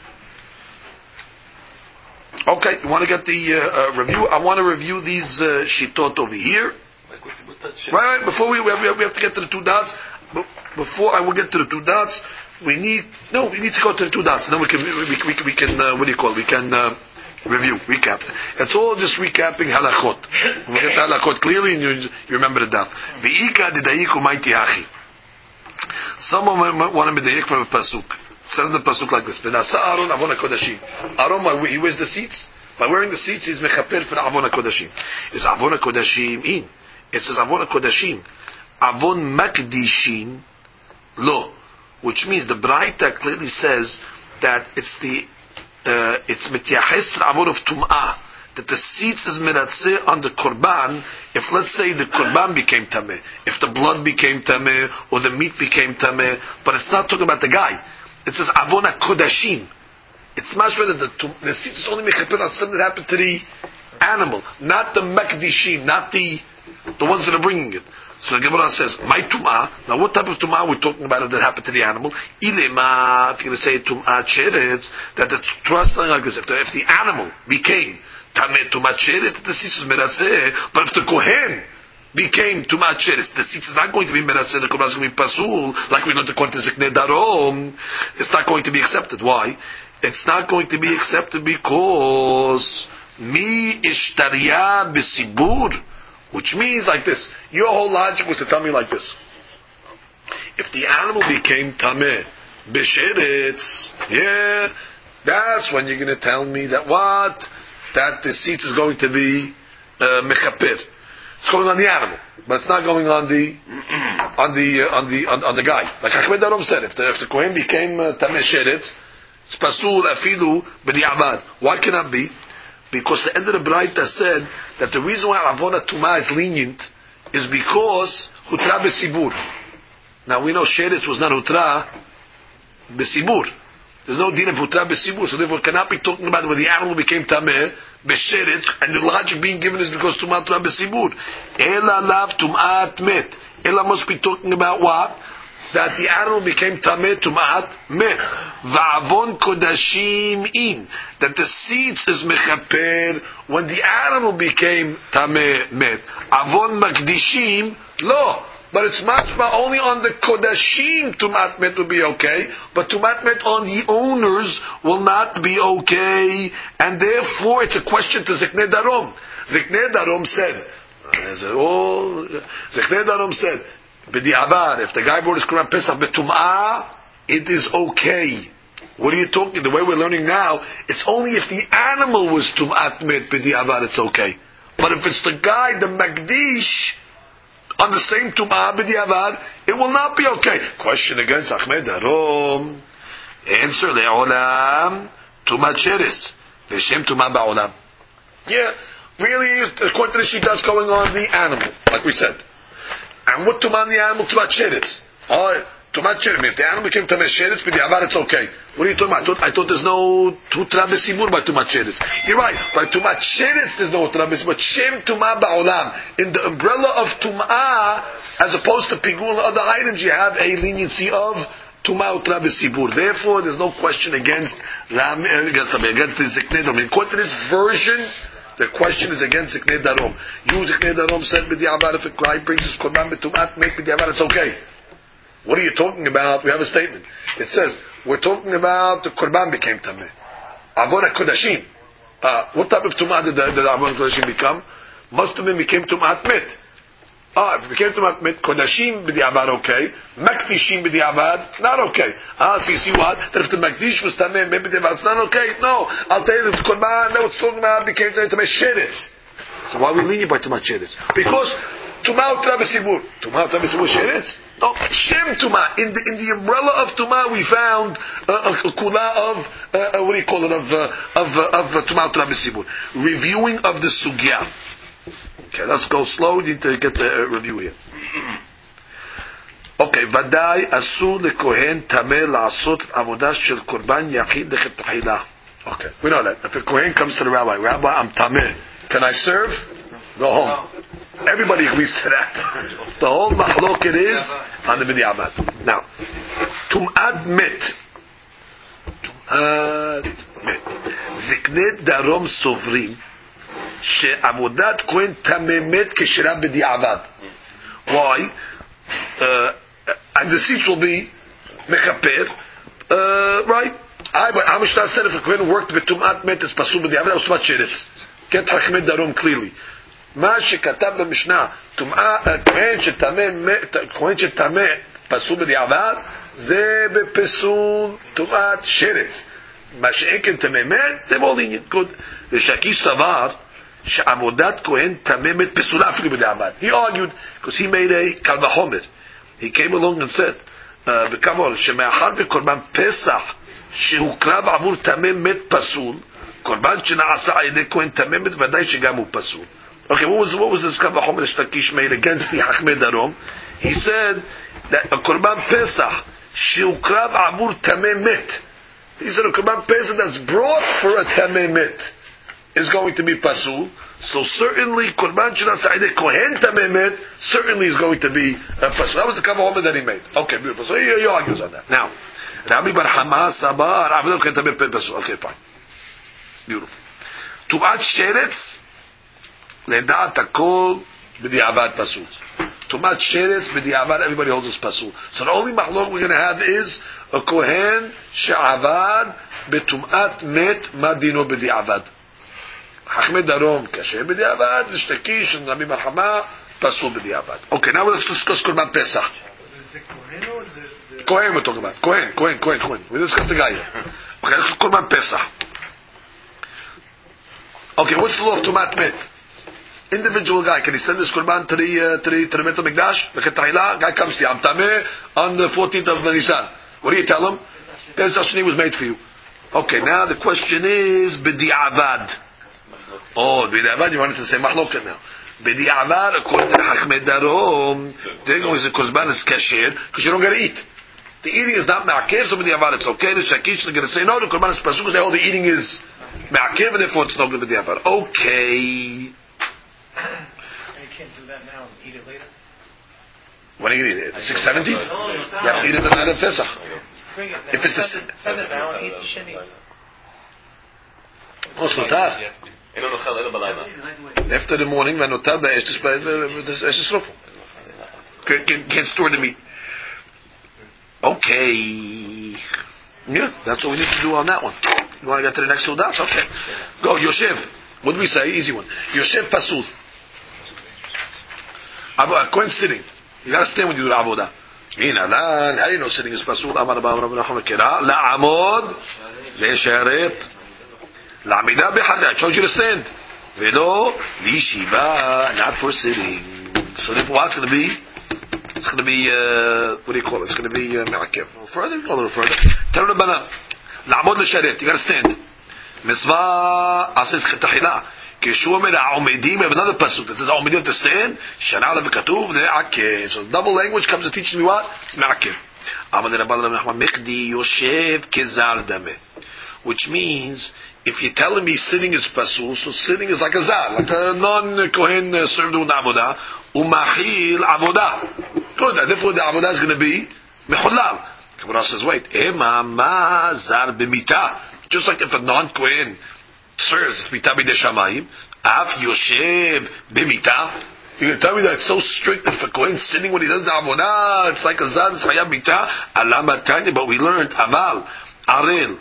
Speaker 2: Okay, you want to get the uh, uh, review? I want to review these uh, shitot over here. Right, right, before we we have, we have to get to the two dots. Before I will get to the two dots, we need no, we need to go to the two dots. Then we can we, we, we can uh, what do you call it? We can uh, Review, recap. It's all just recapping halachot. When we get the halachot clearly, and you, you remember the daf. V'ika didayiku maiti hachi. Someone wanted me to medayik from a pasuk. It says in the pasuk like this: V'nasa Aaron avon hakodashim. Aaron, he wears the seats. By wearing the seats, he's mechaper for avon hakodashim. Is avon hakodashim in? It says avon hakodashim. Avon makdishim lo, which means the Braita clearly says that it's the uh, it's mityahes avon of tum'ah, that the seats is meratzeh on the korban. If let's say the korban became tameh, if the blood became tameh or the meat became tameh, but it's not talking about the guy. It says avon hakodashim. It's much better that the, the seats is only mechaper on something that happened to the animal, not the makdishim, not the the ones that are bringing it. So the Gemara says, my tum'ah. Now, what type of tum'ah we're talking about that happened to the animal? Ilema, if you're going to say tum'ah cheretz, that the Torah is telling like this: if the, if the animal became tameh tum'ah cheretz, the seats is meratzeh. But if the kohen became tum'ah cheretz, the seats is not going to be meratzeh. The korban is going to be pasul, like we know the Kohen Ziknei Darom. It's not going to be accepted. Why? It's not going to be accepted because mi ishtarya b'sibur. Which means like this. Your whole logic was to tell me like this: if the animal became tameh b'sheretz, yeah, that's when you're going to tell me that what? That the seats is going to be uh, mechaper. It's going on the animal, but it's not going on the on the uh, on the on, on the guy. Like Achmed Darom said, if the if the kohen became uh, tameh sheretz, it's pasul afilu b'di'avad. Why can that be? Because the end of the Braita said that the reason why Avona Tumah is lenient is because Hutra B'Sibur. Now we know Sheretz was not Hutra B'Sibur. There's no din of Hutra B'Sibur, so therefore cannot be talking about when the animal became Tameh B'Sheretz, and the logic being given is because Tumah Hutra B'Sibur. Ela Lav Tum'at Met. Ela must be talking about what? That the animal became tameh tumat met. Va'avon kodashim in. That the seats is mechaper when the animal became tameh met. Avon makdishim lo. But it's mashma only on the kodashim tumat met will be okay, but tumat met on the owners will not be okay, and therefore it's a question to Ziknei Darom. Ziknei Darom said, oh, Ziknei Darom said, B'di'avar, if the guy brought his Quran Pesach b'tum'ah, it is okay. What are you talking? The way we're learning now, it's only if the animal was tum'at met b'di'avar, it's okay. But if it's the guy, the Magdish, on the same tum'ah b'di'avar, it will not be okay. Question against Achmed Darom. Answer le'olam tum'at sheres v'shem tum'ah ba'olam. Yeah, really, according to the Shita, that's going on the animal, like we said. And what tumah the animal? Tumat sheretz. Alright, tumat sheretz. If the animal became tumat sheretz, b'di'avar it's okay. What are you talking about? I thought, I thought there's no tutra b'sibur by tumat sheretz. You're right. By tumat sheretz there's no tutra b'sibur. But shem tumah ba'olam. In the umbrella of tumah, as opposed to pigul and other items, you have a leniency of tumah utra b'sibur. Therefore, there's no question against ram against against the ziknei darom. According to this version, the question is against Ziknei Darom. You, Ziknei Darom, said b'di'avar, if a guy brings his korban b'tumat, make b'di'avar, it's okay. What are you talking about? We have a statement. It says, we're talking about the korban became tameh. Avon HaKodashim. Uh, what type of tumah did the, the Avon HaKodashim become? Must have been became tumat met. Ah, if it became tumat met, Kodashim b'di'avar okay. Makdishim b'di'avar, not okay. Ah, so you see what? That if the Makdish was tameh, maybe b'di'avar, it's not okay. No, I'll tell you that the korban, no, it's talking about became tameh sheretz. So why are we lenient by tumat sheretz? Because tumah utra b'sibur. Tumah utra b'sibur sheretz? No, shem tumah. In the in the umbrella of tumah, we found uh, a kula of uh, what do you call it of uh, of uh, of uh, tumah utra b'sibur. Reviewing of the sugya. Okay, let's go slow. We need to get the uh, review here. Okay, ודאי אסור לכהן טמא לעשות עבודה של קורבן יחיד לכתחילה. Okay, we know that. If a kohen comes to the rabbi, Rabbi, I'm tameh. Can I serve? Go home. Everybody agrees to that. The whole mahloket is on the b'di'avar. Now, tum'ad met. Tum'ad met. Ziknei Darom sovrim שעבודת כהן טמא מת כשרה בדיעבד. Why? Uh, and the seats will be mechaper, uh, right? I, but Amishta said if a Kohen worked with Tumat Met, it's Pasul B'di'avad, that was Tumat Sheretz. Get Hachmed Darom clearly. מה שכתב במשנה, כהן שטמא פסול בדיעבד, זה בפסול טומאת שרץ. מה שאין כן טמא מת, זה מאוד עניין. ושהקיש סבר שעבודת כהן טמא מת פסולה אפילו בדיעבד. He argued, because he made a קל וחומר. He came along and said, וכמובן, שמאחר בקורבן פסח, שהוקרב עבור טמא מת פסול, קורבן שנעשה על ידי כהן טמא מת, ודאי שגם הוא פסול. Okay, what was what was this Kal Vachomer that Shtakish made against the Hachmed Darom? He said that a Korban Pesach Shiukrav Avur Tameh Met. He said a Korban Pesach that's brought for a Tameh Met is going to be Pasul. So certainly Korban Shinat Sa'ideh Kohen Tameh Met certainly is going to be uh, Pasul. That was the Kal Vachomer that he made. Okay, beautiful. So he, he argues on that. Now, Rabbi Bar Hama Sabar Avur Kohen Tameh Pasul. Okay, fine. Beautiful. Tu'at Sheretz לדעת הכל בדיעבד פסול. תומת שרץ בדיעבד, everybody holds this פסול. So the only מחלוק we're going to have is a kohen שעבד בתומאת מת, מה דינו בדיעבד. חכמי דרום קשה בדיעבד, ושתקי של רבי מלחמה פסול בדיעבד. Okay, now let's discuss קורבן פסח.
Speaker 4: זה כהן או זה...
Speaker 2: כהן we're talking about. כהן, כהן, כהן, כהן. We discuss the guy here. Okay, let's קורבן פסח. Okay, what's the law of תומת מת? Individual guy, can he send this Qurban to the uh, to the to the Beit HaMikdash? Guy comes to you, I'm Tameh on the fourteenth of Nisan. What do you tell him? This Shani was made for you. Okay, now the question is B'di'avad. Oh, B'di'avad, you wanted to say Mahloket now. B'di'avad, according to the Hachmed Darom, they're going to say Qurban is kasher because you don't get to eat. The eating is not Ma'akev, so B'di'avad it's okay. The Shakish are going to say no, the Qurban is Pasul because all the eating is Ma'akev and therefore it's not good B'di'avad. Okay.
Speaker 4: You can't do that now and eat it later?
Speaker 2: When are you going to eat it? six seventeen? You have to eat it the night of Pesach.
Speaker 4: Bring it now.
Speaker 2: If it's the...
Speaker 4: Send it, send it now and eat the sheni.
Speaker 2: Oh, it's notar. After the morning, when notar, it's just ruffle. Can't store the meat. Okay. Yeah, that's what we need to do on that one. You want to get to the next two dots? Okay. Go, Yoshev. What do we say? Easy one. Yoshev Pasul. A Kohen sitting. You got to stand when you do the avodah. How do you know sitting is Pasul? Amar Abba Rabbi Nachman Kera. La'amod le'sharet la'amida b'chada. I told you to stand. V'lo li'shiva, not for sitting. So therefore, what's going to be? It's going to be, uh, what do you call it? It's going to be me'akev. Uh, further? A little further. Tell the Bana. La'amod le'sharet. You got to stand. Mitzvah ases chetahila. Kishua made ha'omedim. We have another pasuk that says ha'omedim to stand. Shana le'vekatuv le'akev. So double language comes to teach me what? It's me'akev. Amad Rabbi Nachman Mechdi Yoshev kezar dameh. Which means, if you're telling me sitting is pasul, so sitting is like a zar, like a non-kohen uh, served with avodah, umachil avodah. Good. And therefore the avodah is going to be mechulal. Kabbalah says, wait, ema ma zar b'mita. Just like if a non-Kohen serves as Mita b'dei Shamayim, af Yoshev b'mita. You can tell me that it's so strict that if a Kohen sitting when he does the Avodah, it's like a Zad, it's Hayab Mita, Alama Tanya, but we learned, Amal, Arel,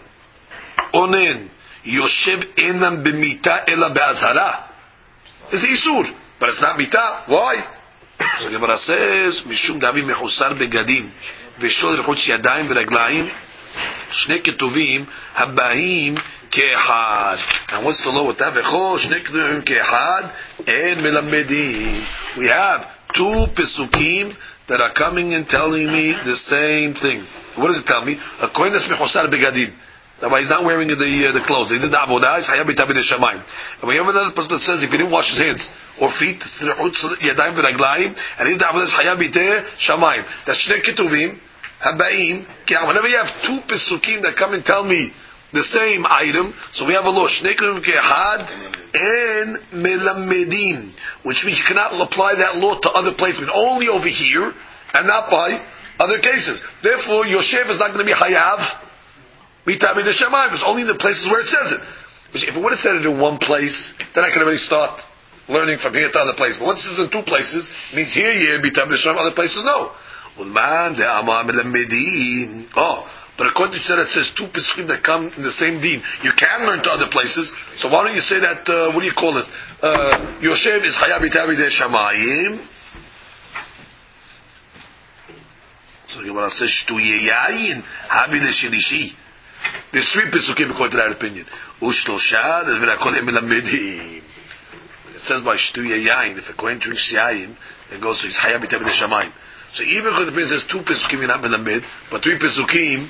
Speaker 2: Onen, Yoshev enam b'mita ela be'azhara. It's Isur, but it's not Mita. Why? So the Gemara says, Mishum Davi mechusar begadim, v'shol rechutz yadayim v'raglayim, Shnei ketuvim habahim ke'echad. And what's the law with that? V'cho shnei ketuvim ke'echad en melamedim. We have two pesukim that are coming and telling me the same thing. What does it tell me? A kohen that's mechosar begadim. That why he's not wearing the uh, the clothes. He did the avodah. He's hayab mita b'dei shamayim. And we have another pasuk that says if he didn't wash his hands or feet, yadayim v'raglayim, and he did the avodah, hayab b'dei shamayim. That's shnei ketuvim. Habaim, whenever you have two pesukim that come and tell me the same item, so we have a law, Shneikum Kehad and Melamedim, which means you cannot apply that law to other places, but only over here and not by other cases. Therefore, Yoshev is not going to be Hayav, Mitabi the Shemayim, it's only in the places where it says it. Which if it would have said it in one place, then I can already start learning from here to other places. But once it's in two places, it means here, yeah, Mitabi the Shemayim, other places, no. Oh, But according to that, it says two pesukim that come in the same deen. You can learn to other places. So why don't you say that? Uh, what do you call it? Uh, Yoshev is Hayab Itavi de Shamayim. So the Gemara says Shtuyeyayin Habi de Shilishi. There's three pesukim according to that opinion. Ushlosha there's V'rakol Emilamedim. It says by Shtuyeyayin. If a kohen drinks yayin, it goes so he's Hayab Itavi de Shamayim. So even if the opinion says two pesukim you're not melamed, but three pesukim.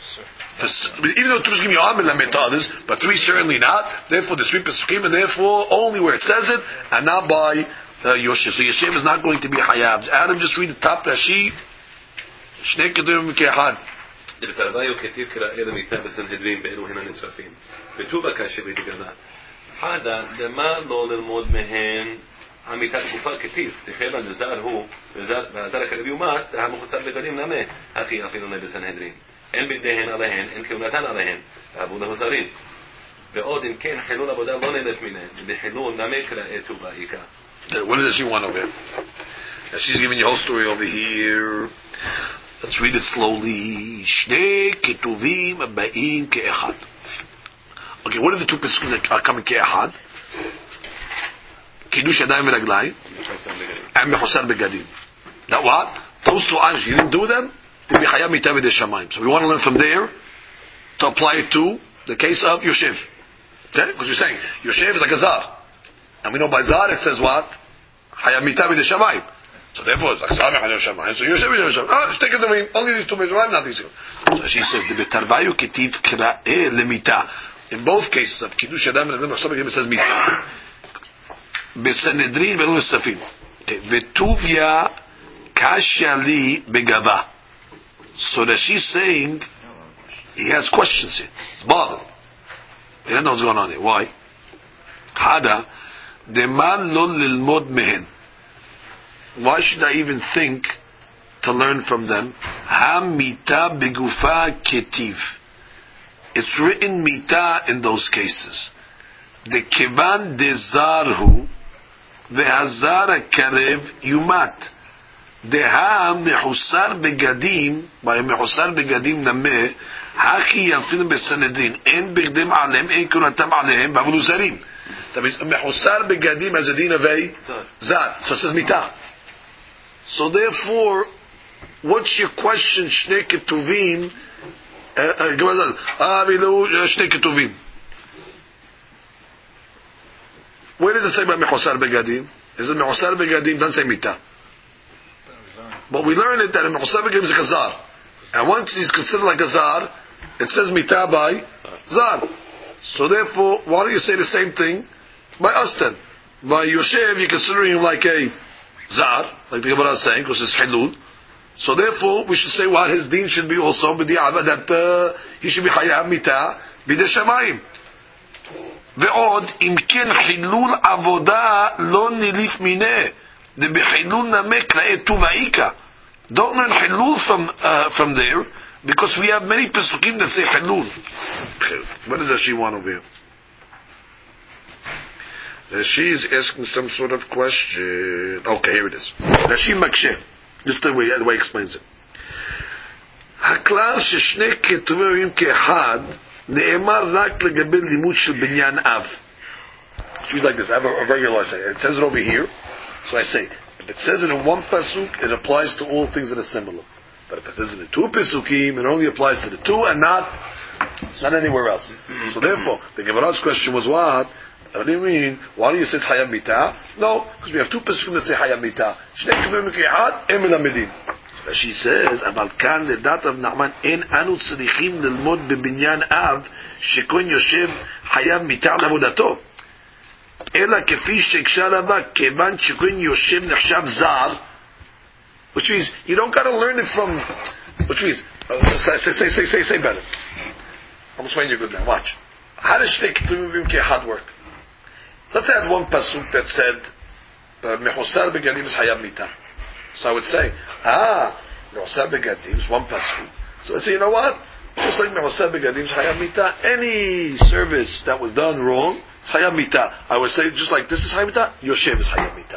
Speaker 2: Even though two pesukim you are melamed to others, but three certainly not. Therefore, the three pesukim, and therefore only where it says it, and not by uh, Yoshev. So Yoshev is not going to be hayab. Adam, just read the top Rashi. Shnei keduvim ke'echad.
Speaker 5: דלתרוויו כתיב כראה למיתה בסנהדרין באלו הן הנשרפים. וטובה כאשר התגלה. חדה, למה לא ללמוד מהן המיתה גופה כתיב? תחייב הנזר הוא, והזר הכלב יומת, המחוסר בגדים נמה, הכי אפילו בסנהדרין. אין בידיהן עליהן, אין כהונתן עליהן, ואבו להוזרים. ועוד אם כן, חילול עבודה לא נלך מיניהן, בחילול נמה כראה טובה איכה.
Speaker 2: What does she want over here? Now she's giving you a whole story over here. Let's read it slowly. Shnei ketuvim ba'im ke'echad. Okay, what are the two pesukim that are coming ke'echad? Kiddush yadayim v'raglayim and mechusar begadim. That what? Those two items, you didn't do them, you'll be chayav mitav v'dei shamayim. So we want to learn from there to apply it to the case of Yoshev. Okay? Because you're saying, Yoshev is like a zar. And we know by zar it says what? Chayav mitav v'dei shamayim. So therefore, it's like Sameh Chayav Shamayim. So Yoshev is Yoshev. Ah, take it to me. Only these two Mizraim, not these two. So she says, the betarvayu ketiv kra'eh lemita. In both cases of Kiddush Adam and Mechusar Begadim, it says mita. Besanedrin ve'lu nesrafim. Okay. Vetuvya kashali begava. So that she's saying, he has questions here. It's bothered. He doesn't know what's going on here. Why? Hada, deman lo lilmod mehen. Why should I even think to learn from them? Ha mita begufa ketiv. It's written mita in those cases. The kevan dezarhu vehazar karev yumat. Deha mechusar begadim by mechusar begadim nameh hachi yafin besanedrin en begdim alem en kunatam alehem bavulu zarim. That means mechusar begadim as a din of a zar. So it says mita. So therefore, what's your question? Shnei ketuvim, ah, shnei ketuvim. Where does it say about mechusar begadim? Is it mechusar begadim? Doesn't say mita. But we learn it that mechusar begadim is a zar, and once he's considered like a zar, it says mita by zar. So therefore, why don't you say the same thing by us then? By Yoshev, you're considering him like a zar, like the Gemara is saying, because it's hilul. So therefore, we should say what his deen should be also b'di'ava, that uh, he should be chayav mita b'dei shamayim. Ve'od im ken hilul avoda lo nilif mineh de b'chilul namek la'et tuvaika. Don't learn hilul from uh, from there, because we have many pesukim that say hilul. What does she want over here? She's asking some sort of question. Okay, here it is. Rashi Makshe. This is the way, the way he explains it. הכלל ששני כתובים כאחד נאמר רק לגבי לימוד של בניין אב. She's like this. I have a, a regular say. It says it over here. So I say, if it says it in one pasuk, it applies to all things that are similar. But if it says it in two pasukim, it only applies to the two and not not anywhere else. So therefore, the Gemara's question was what? What do you mean? Why do you say it's Hayab Mita? No, because we have two pesukim that say Hayab Mita. Shnei ketuvim ke'echad, em melamedin. So she says, אבל כאן לדעת רב נחמן אין אנו צריכים ללמוד בבניין אב שכהן יושב חייב מיתה על עבודתו. אלא כפי שהקשה רבה, כיוון שכהן יושב נחשב זר, which means you don't got to learn it from, which means, uh, say, say, say, say, say better. I'm explaining you good now. Watch. How does Shnei ketuvim ke'echad work? Let's add one pasuk that said, Mechusar begadim is hayab mita. So I would say, ah, Mechusar begadim is one pasuk. So let's say, you know what? Just like Mechusar begadim is hayab mita, any service that was done wrong is hayab mita. I would say, just like this is hayab mita, Yoshev is hayab mita.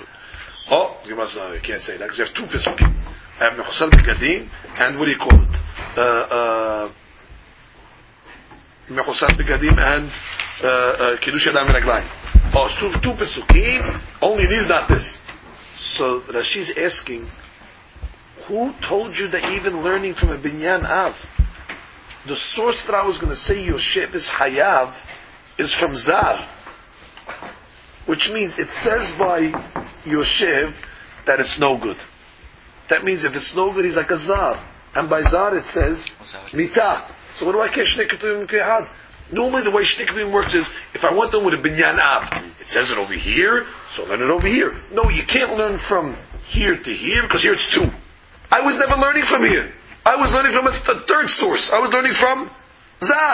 Speaker 2: Oh, you must know, you can't say that because you have two pasukim. I have Mechusar begadim, and what do you call it? uh, uh, Mechusar Begadim and Kiddush Yadayim V'Raglayim. Oh, two, two Pesukim, only these, not this. So Rashi's asking, who told you that even learning from a Binyan Av, the source that I was going to say Yoshev is Hayav, is from Zar. Which means it says by Yoshev that it's no good. That means if it's no good, he's like a Zar. And by Zar it says Mita. So what do I care Shnei Ketuvim Kehad? Normally the way Shnei Ketuvim works is, if I want them with a Binyan Av, it says it over here, so learn it over here. No, you can't learn from here to here, because here it's two. I was never learning from here. I was learning from a th- third source. I was learning from Zar.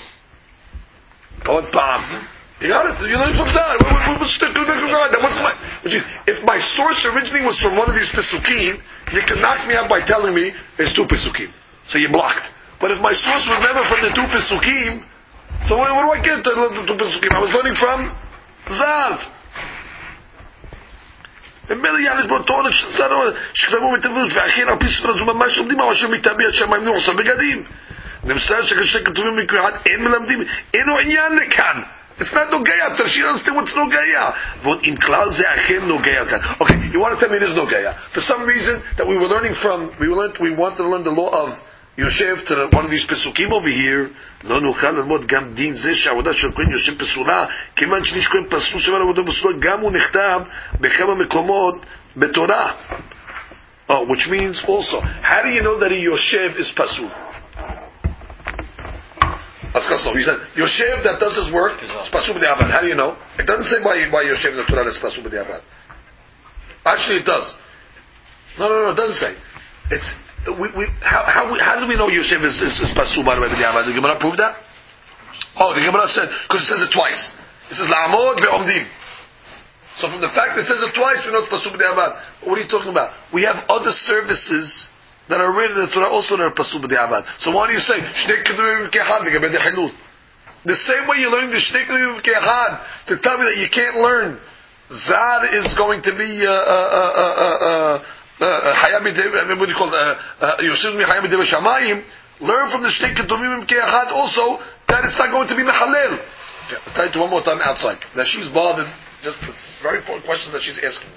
Speaker 2: Oh, Bam. You got it? You're learning from Zar. That wasn't my, which is, if my source originally was from one of these Pesukim, you can knock me out by telling me it's two Pesukim. So you're blocked. But if my source was never from the two Pesukim, so what, what do I get to learn the two Pesukim? I was learning from Zar. ממילא יעלת באותו עונג שזרו שכתבו בתברות ואכן על פי ספר זו ממש לומדים על אשר מתאבי עד שמיים נורסה בגדים נמסר שכתובים מקרה אחד אין מלמדים אינו עניין לכאן it's not נוגע תרשי understand what's נוגע ועוד אם כלל זה אכן נוגע כאן okay, you want to tell me it is נוגע for some reason that we were learning from we learned we wanted to learn the law of Yoshev to one of these pesukim over here לא נוכל ללמוד גם דין זה שהעבודה של כהן יושב פסולה כיוון שניש כהן פסול שבר עבודה פסולה גם הוא נכתב בכמה מקומות בתורה oh, which means also how do you know that a Yoshev is pasul? He said Yoshev that does his work is pasul b'diavad. How do you know? It doesn't say by, by Yoshev in the Torah it's pasul b'diavad. Actually it does. No no no it doesn't say. It's We, we, how, how, how do we know Yosef is, is, is Pasul by the way? Did the Gemara prove that? Oh, the Gemara said, because it says it twice. It says La'amod ve'omdim. So from the fact that it says it twice, we know it's Pasul b'diavad. What are you talking about? We have other services that are written in the Torah also that are Pasul b'diavad. So why do you say, Shnei Keduvim Kehad, the same way you're learning the Shnei Keduvim Kehad to tell me that you can't learn. Zad is going to be, uh, uh, uh, uh, uh, Hayab what do you call Yosef mi Hayab Midei Shamayim? Learn from the Shnei Ketuvim Ke'achad also that it's not going to be Mechalel. Okay, I'll tell you one more time outside. That she's bothered. Just this very important question that she's asking.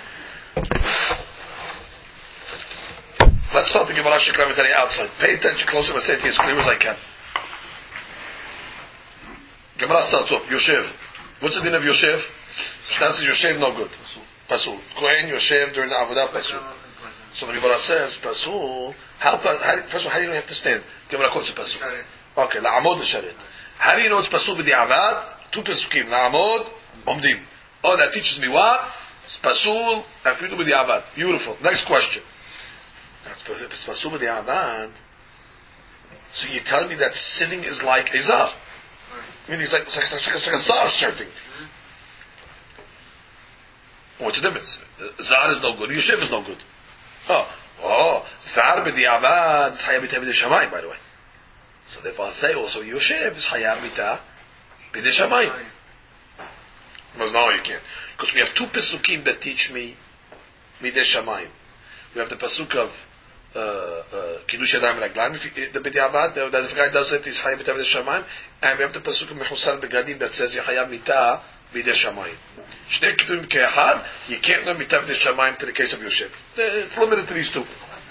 Speaker 2: Let's start the Gemara Sheklam outside. Pay attention closer. I'm going to say it as clear as I can. Gemara starts off. Yosef. What's the din of Yosef? Shnas says Yosef no good. Pasul. Kohen Yosef during the Avodah Pasul. So the Gemara says Pasul. How, how, first of all, how do you have to stand? Gemara calls it Pasul. Okay, La'amod L'Sharet. How do you know it's Pasul b'di'avad? Two Pesukim. La'amod, Omdim. Oh, that teaches me what? It's Pasul and Fidu b'di'avad. Beautiful. Next question. If it's Pasul b'di'avad, so you tell me that sitting is like a Zar. I mean, it's like, it's like, it's like, it's like a Zar surfing. What's the difference? Zar is no good. Yosef is no good. Oh, oh, Zar b'di'avad is Hayab Mita b'dei Shamayim, by the way. So therefore, I'll say also Yosef is Hayab Mita b'dei Shamayim. But no, you can't, because we have two pesukim that teach me b'dei Shamayim. We have the pasuk of Kiddush Yadayim V'Raglayim, the b'di'avad that the guy does it is Hayab Mita b'dei Shamayim, and we have the pasuk of Mechusar Begadim that says Hayab Mita b'dei Shamayim. Shnei Ketuvim Ke'achad, you can't learn Mita b'dei Shamayim to the case of Yosef. It's limited to these two.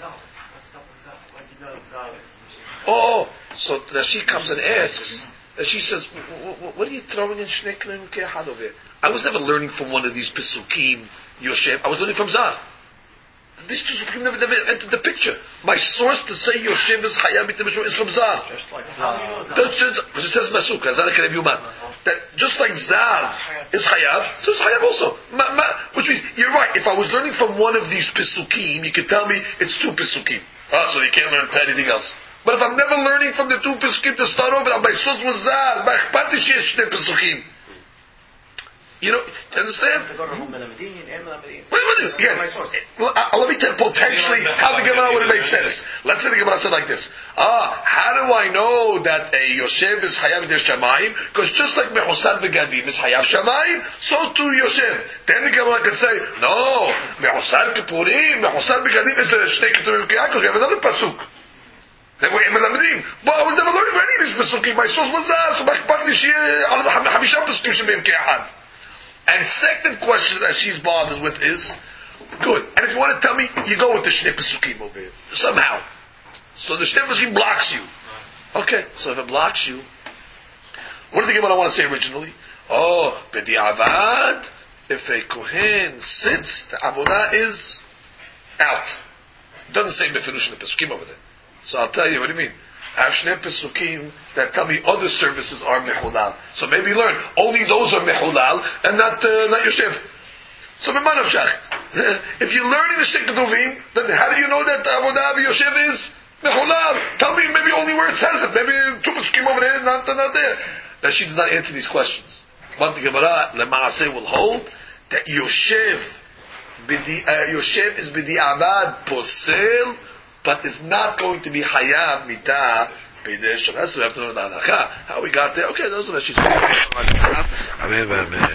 Speaker 2: Oh, so Rashi comes and asks, she says, what are you throwing in Shnei Ketuvim Ke'achad over here? I was never learning from one of these Pesukim, Yosef. I was learning from Zar. These two Pesukim never, never entered the picture. My source to say Yosef is Hayab Mita b'dei Shamayim is from Zar.
Speaker 4: Just like Zar.
Speaker 2: That's just, it says Masuk, Zar Kerev Yuman. That just like Zar is Hayab, so it's Hayab also. Ma, ma, which means, you're right, if I was learning from one of these Pesukim, you could tell me it's two Pesukim. Ah, so you can't learn anything else. But if I'm never learning from the two Pesukim to start over, my source was Zar, Pesukim. You know, you understand? Wait, wait, wait. Again, well, uh, let me tell potentially how the Gemara would have made sense. Let's say the Gemara said like this. Ah, how do I know that a Yosef is Hayab Mita Shamayim? Because just like Mechusar Begadim is Hayab Shamayim, so too Yosef. Then the Gemara could say, no, Mechusar Kippurim, Mechusar Begadim is a Shnei Ketuvim Ke'achad. We have another pasuk. Then we're melamedim. But I was never learning any of these pesukim. My source was that. So bakbakni she al hamisha pesukim shebim ke'ahad. And second question that she's bothered with is, good. And if you want to tell me, you go with the shnei pesukim over here somehow. So the shnei pesukim blocks you. Okay. So if it blocks you, what did the Gemara want to say originally? Oh, b'di'avad, if a kohen sits, the avodah is out. It doesn't say befirush in the pesukim over there. So I'll tell you, what do you mean? I have shnei pesukim that tell me other services are mehulal. So maybe learn, only those are mehulal, and not, uh, not yoshev. So b'manavshach. If you're learning the Shek Ketuvim, then how do you know that avodah v'yoshev is mehulal? Tell me maybe only where it says it. Maybe two pesukim over there, not, not there. That she does not answer these questions. But the Gemara Lema'aseh will hold that Yoshev, bidi, uh, Yoshev is b'di'avad posel, but is not going to be hayav mitah b'dei Shabbos. So we have to know the halacha. How we got there? Okay, those are the she's. Amen, amen.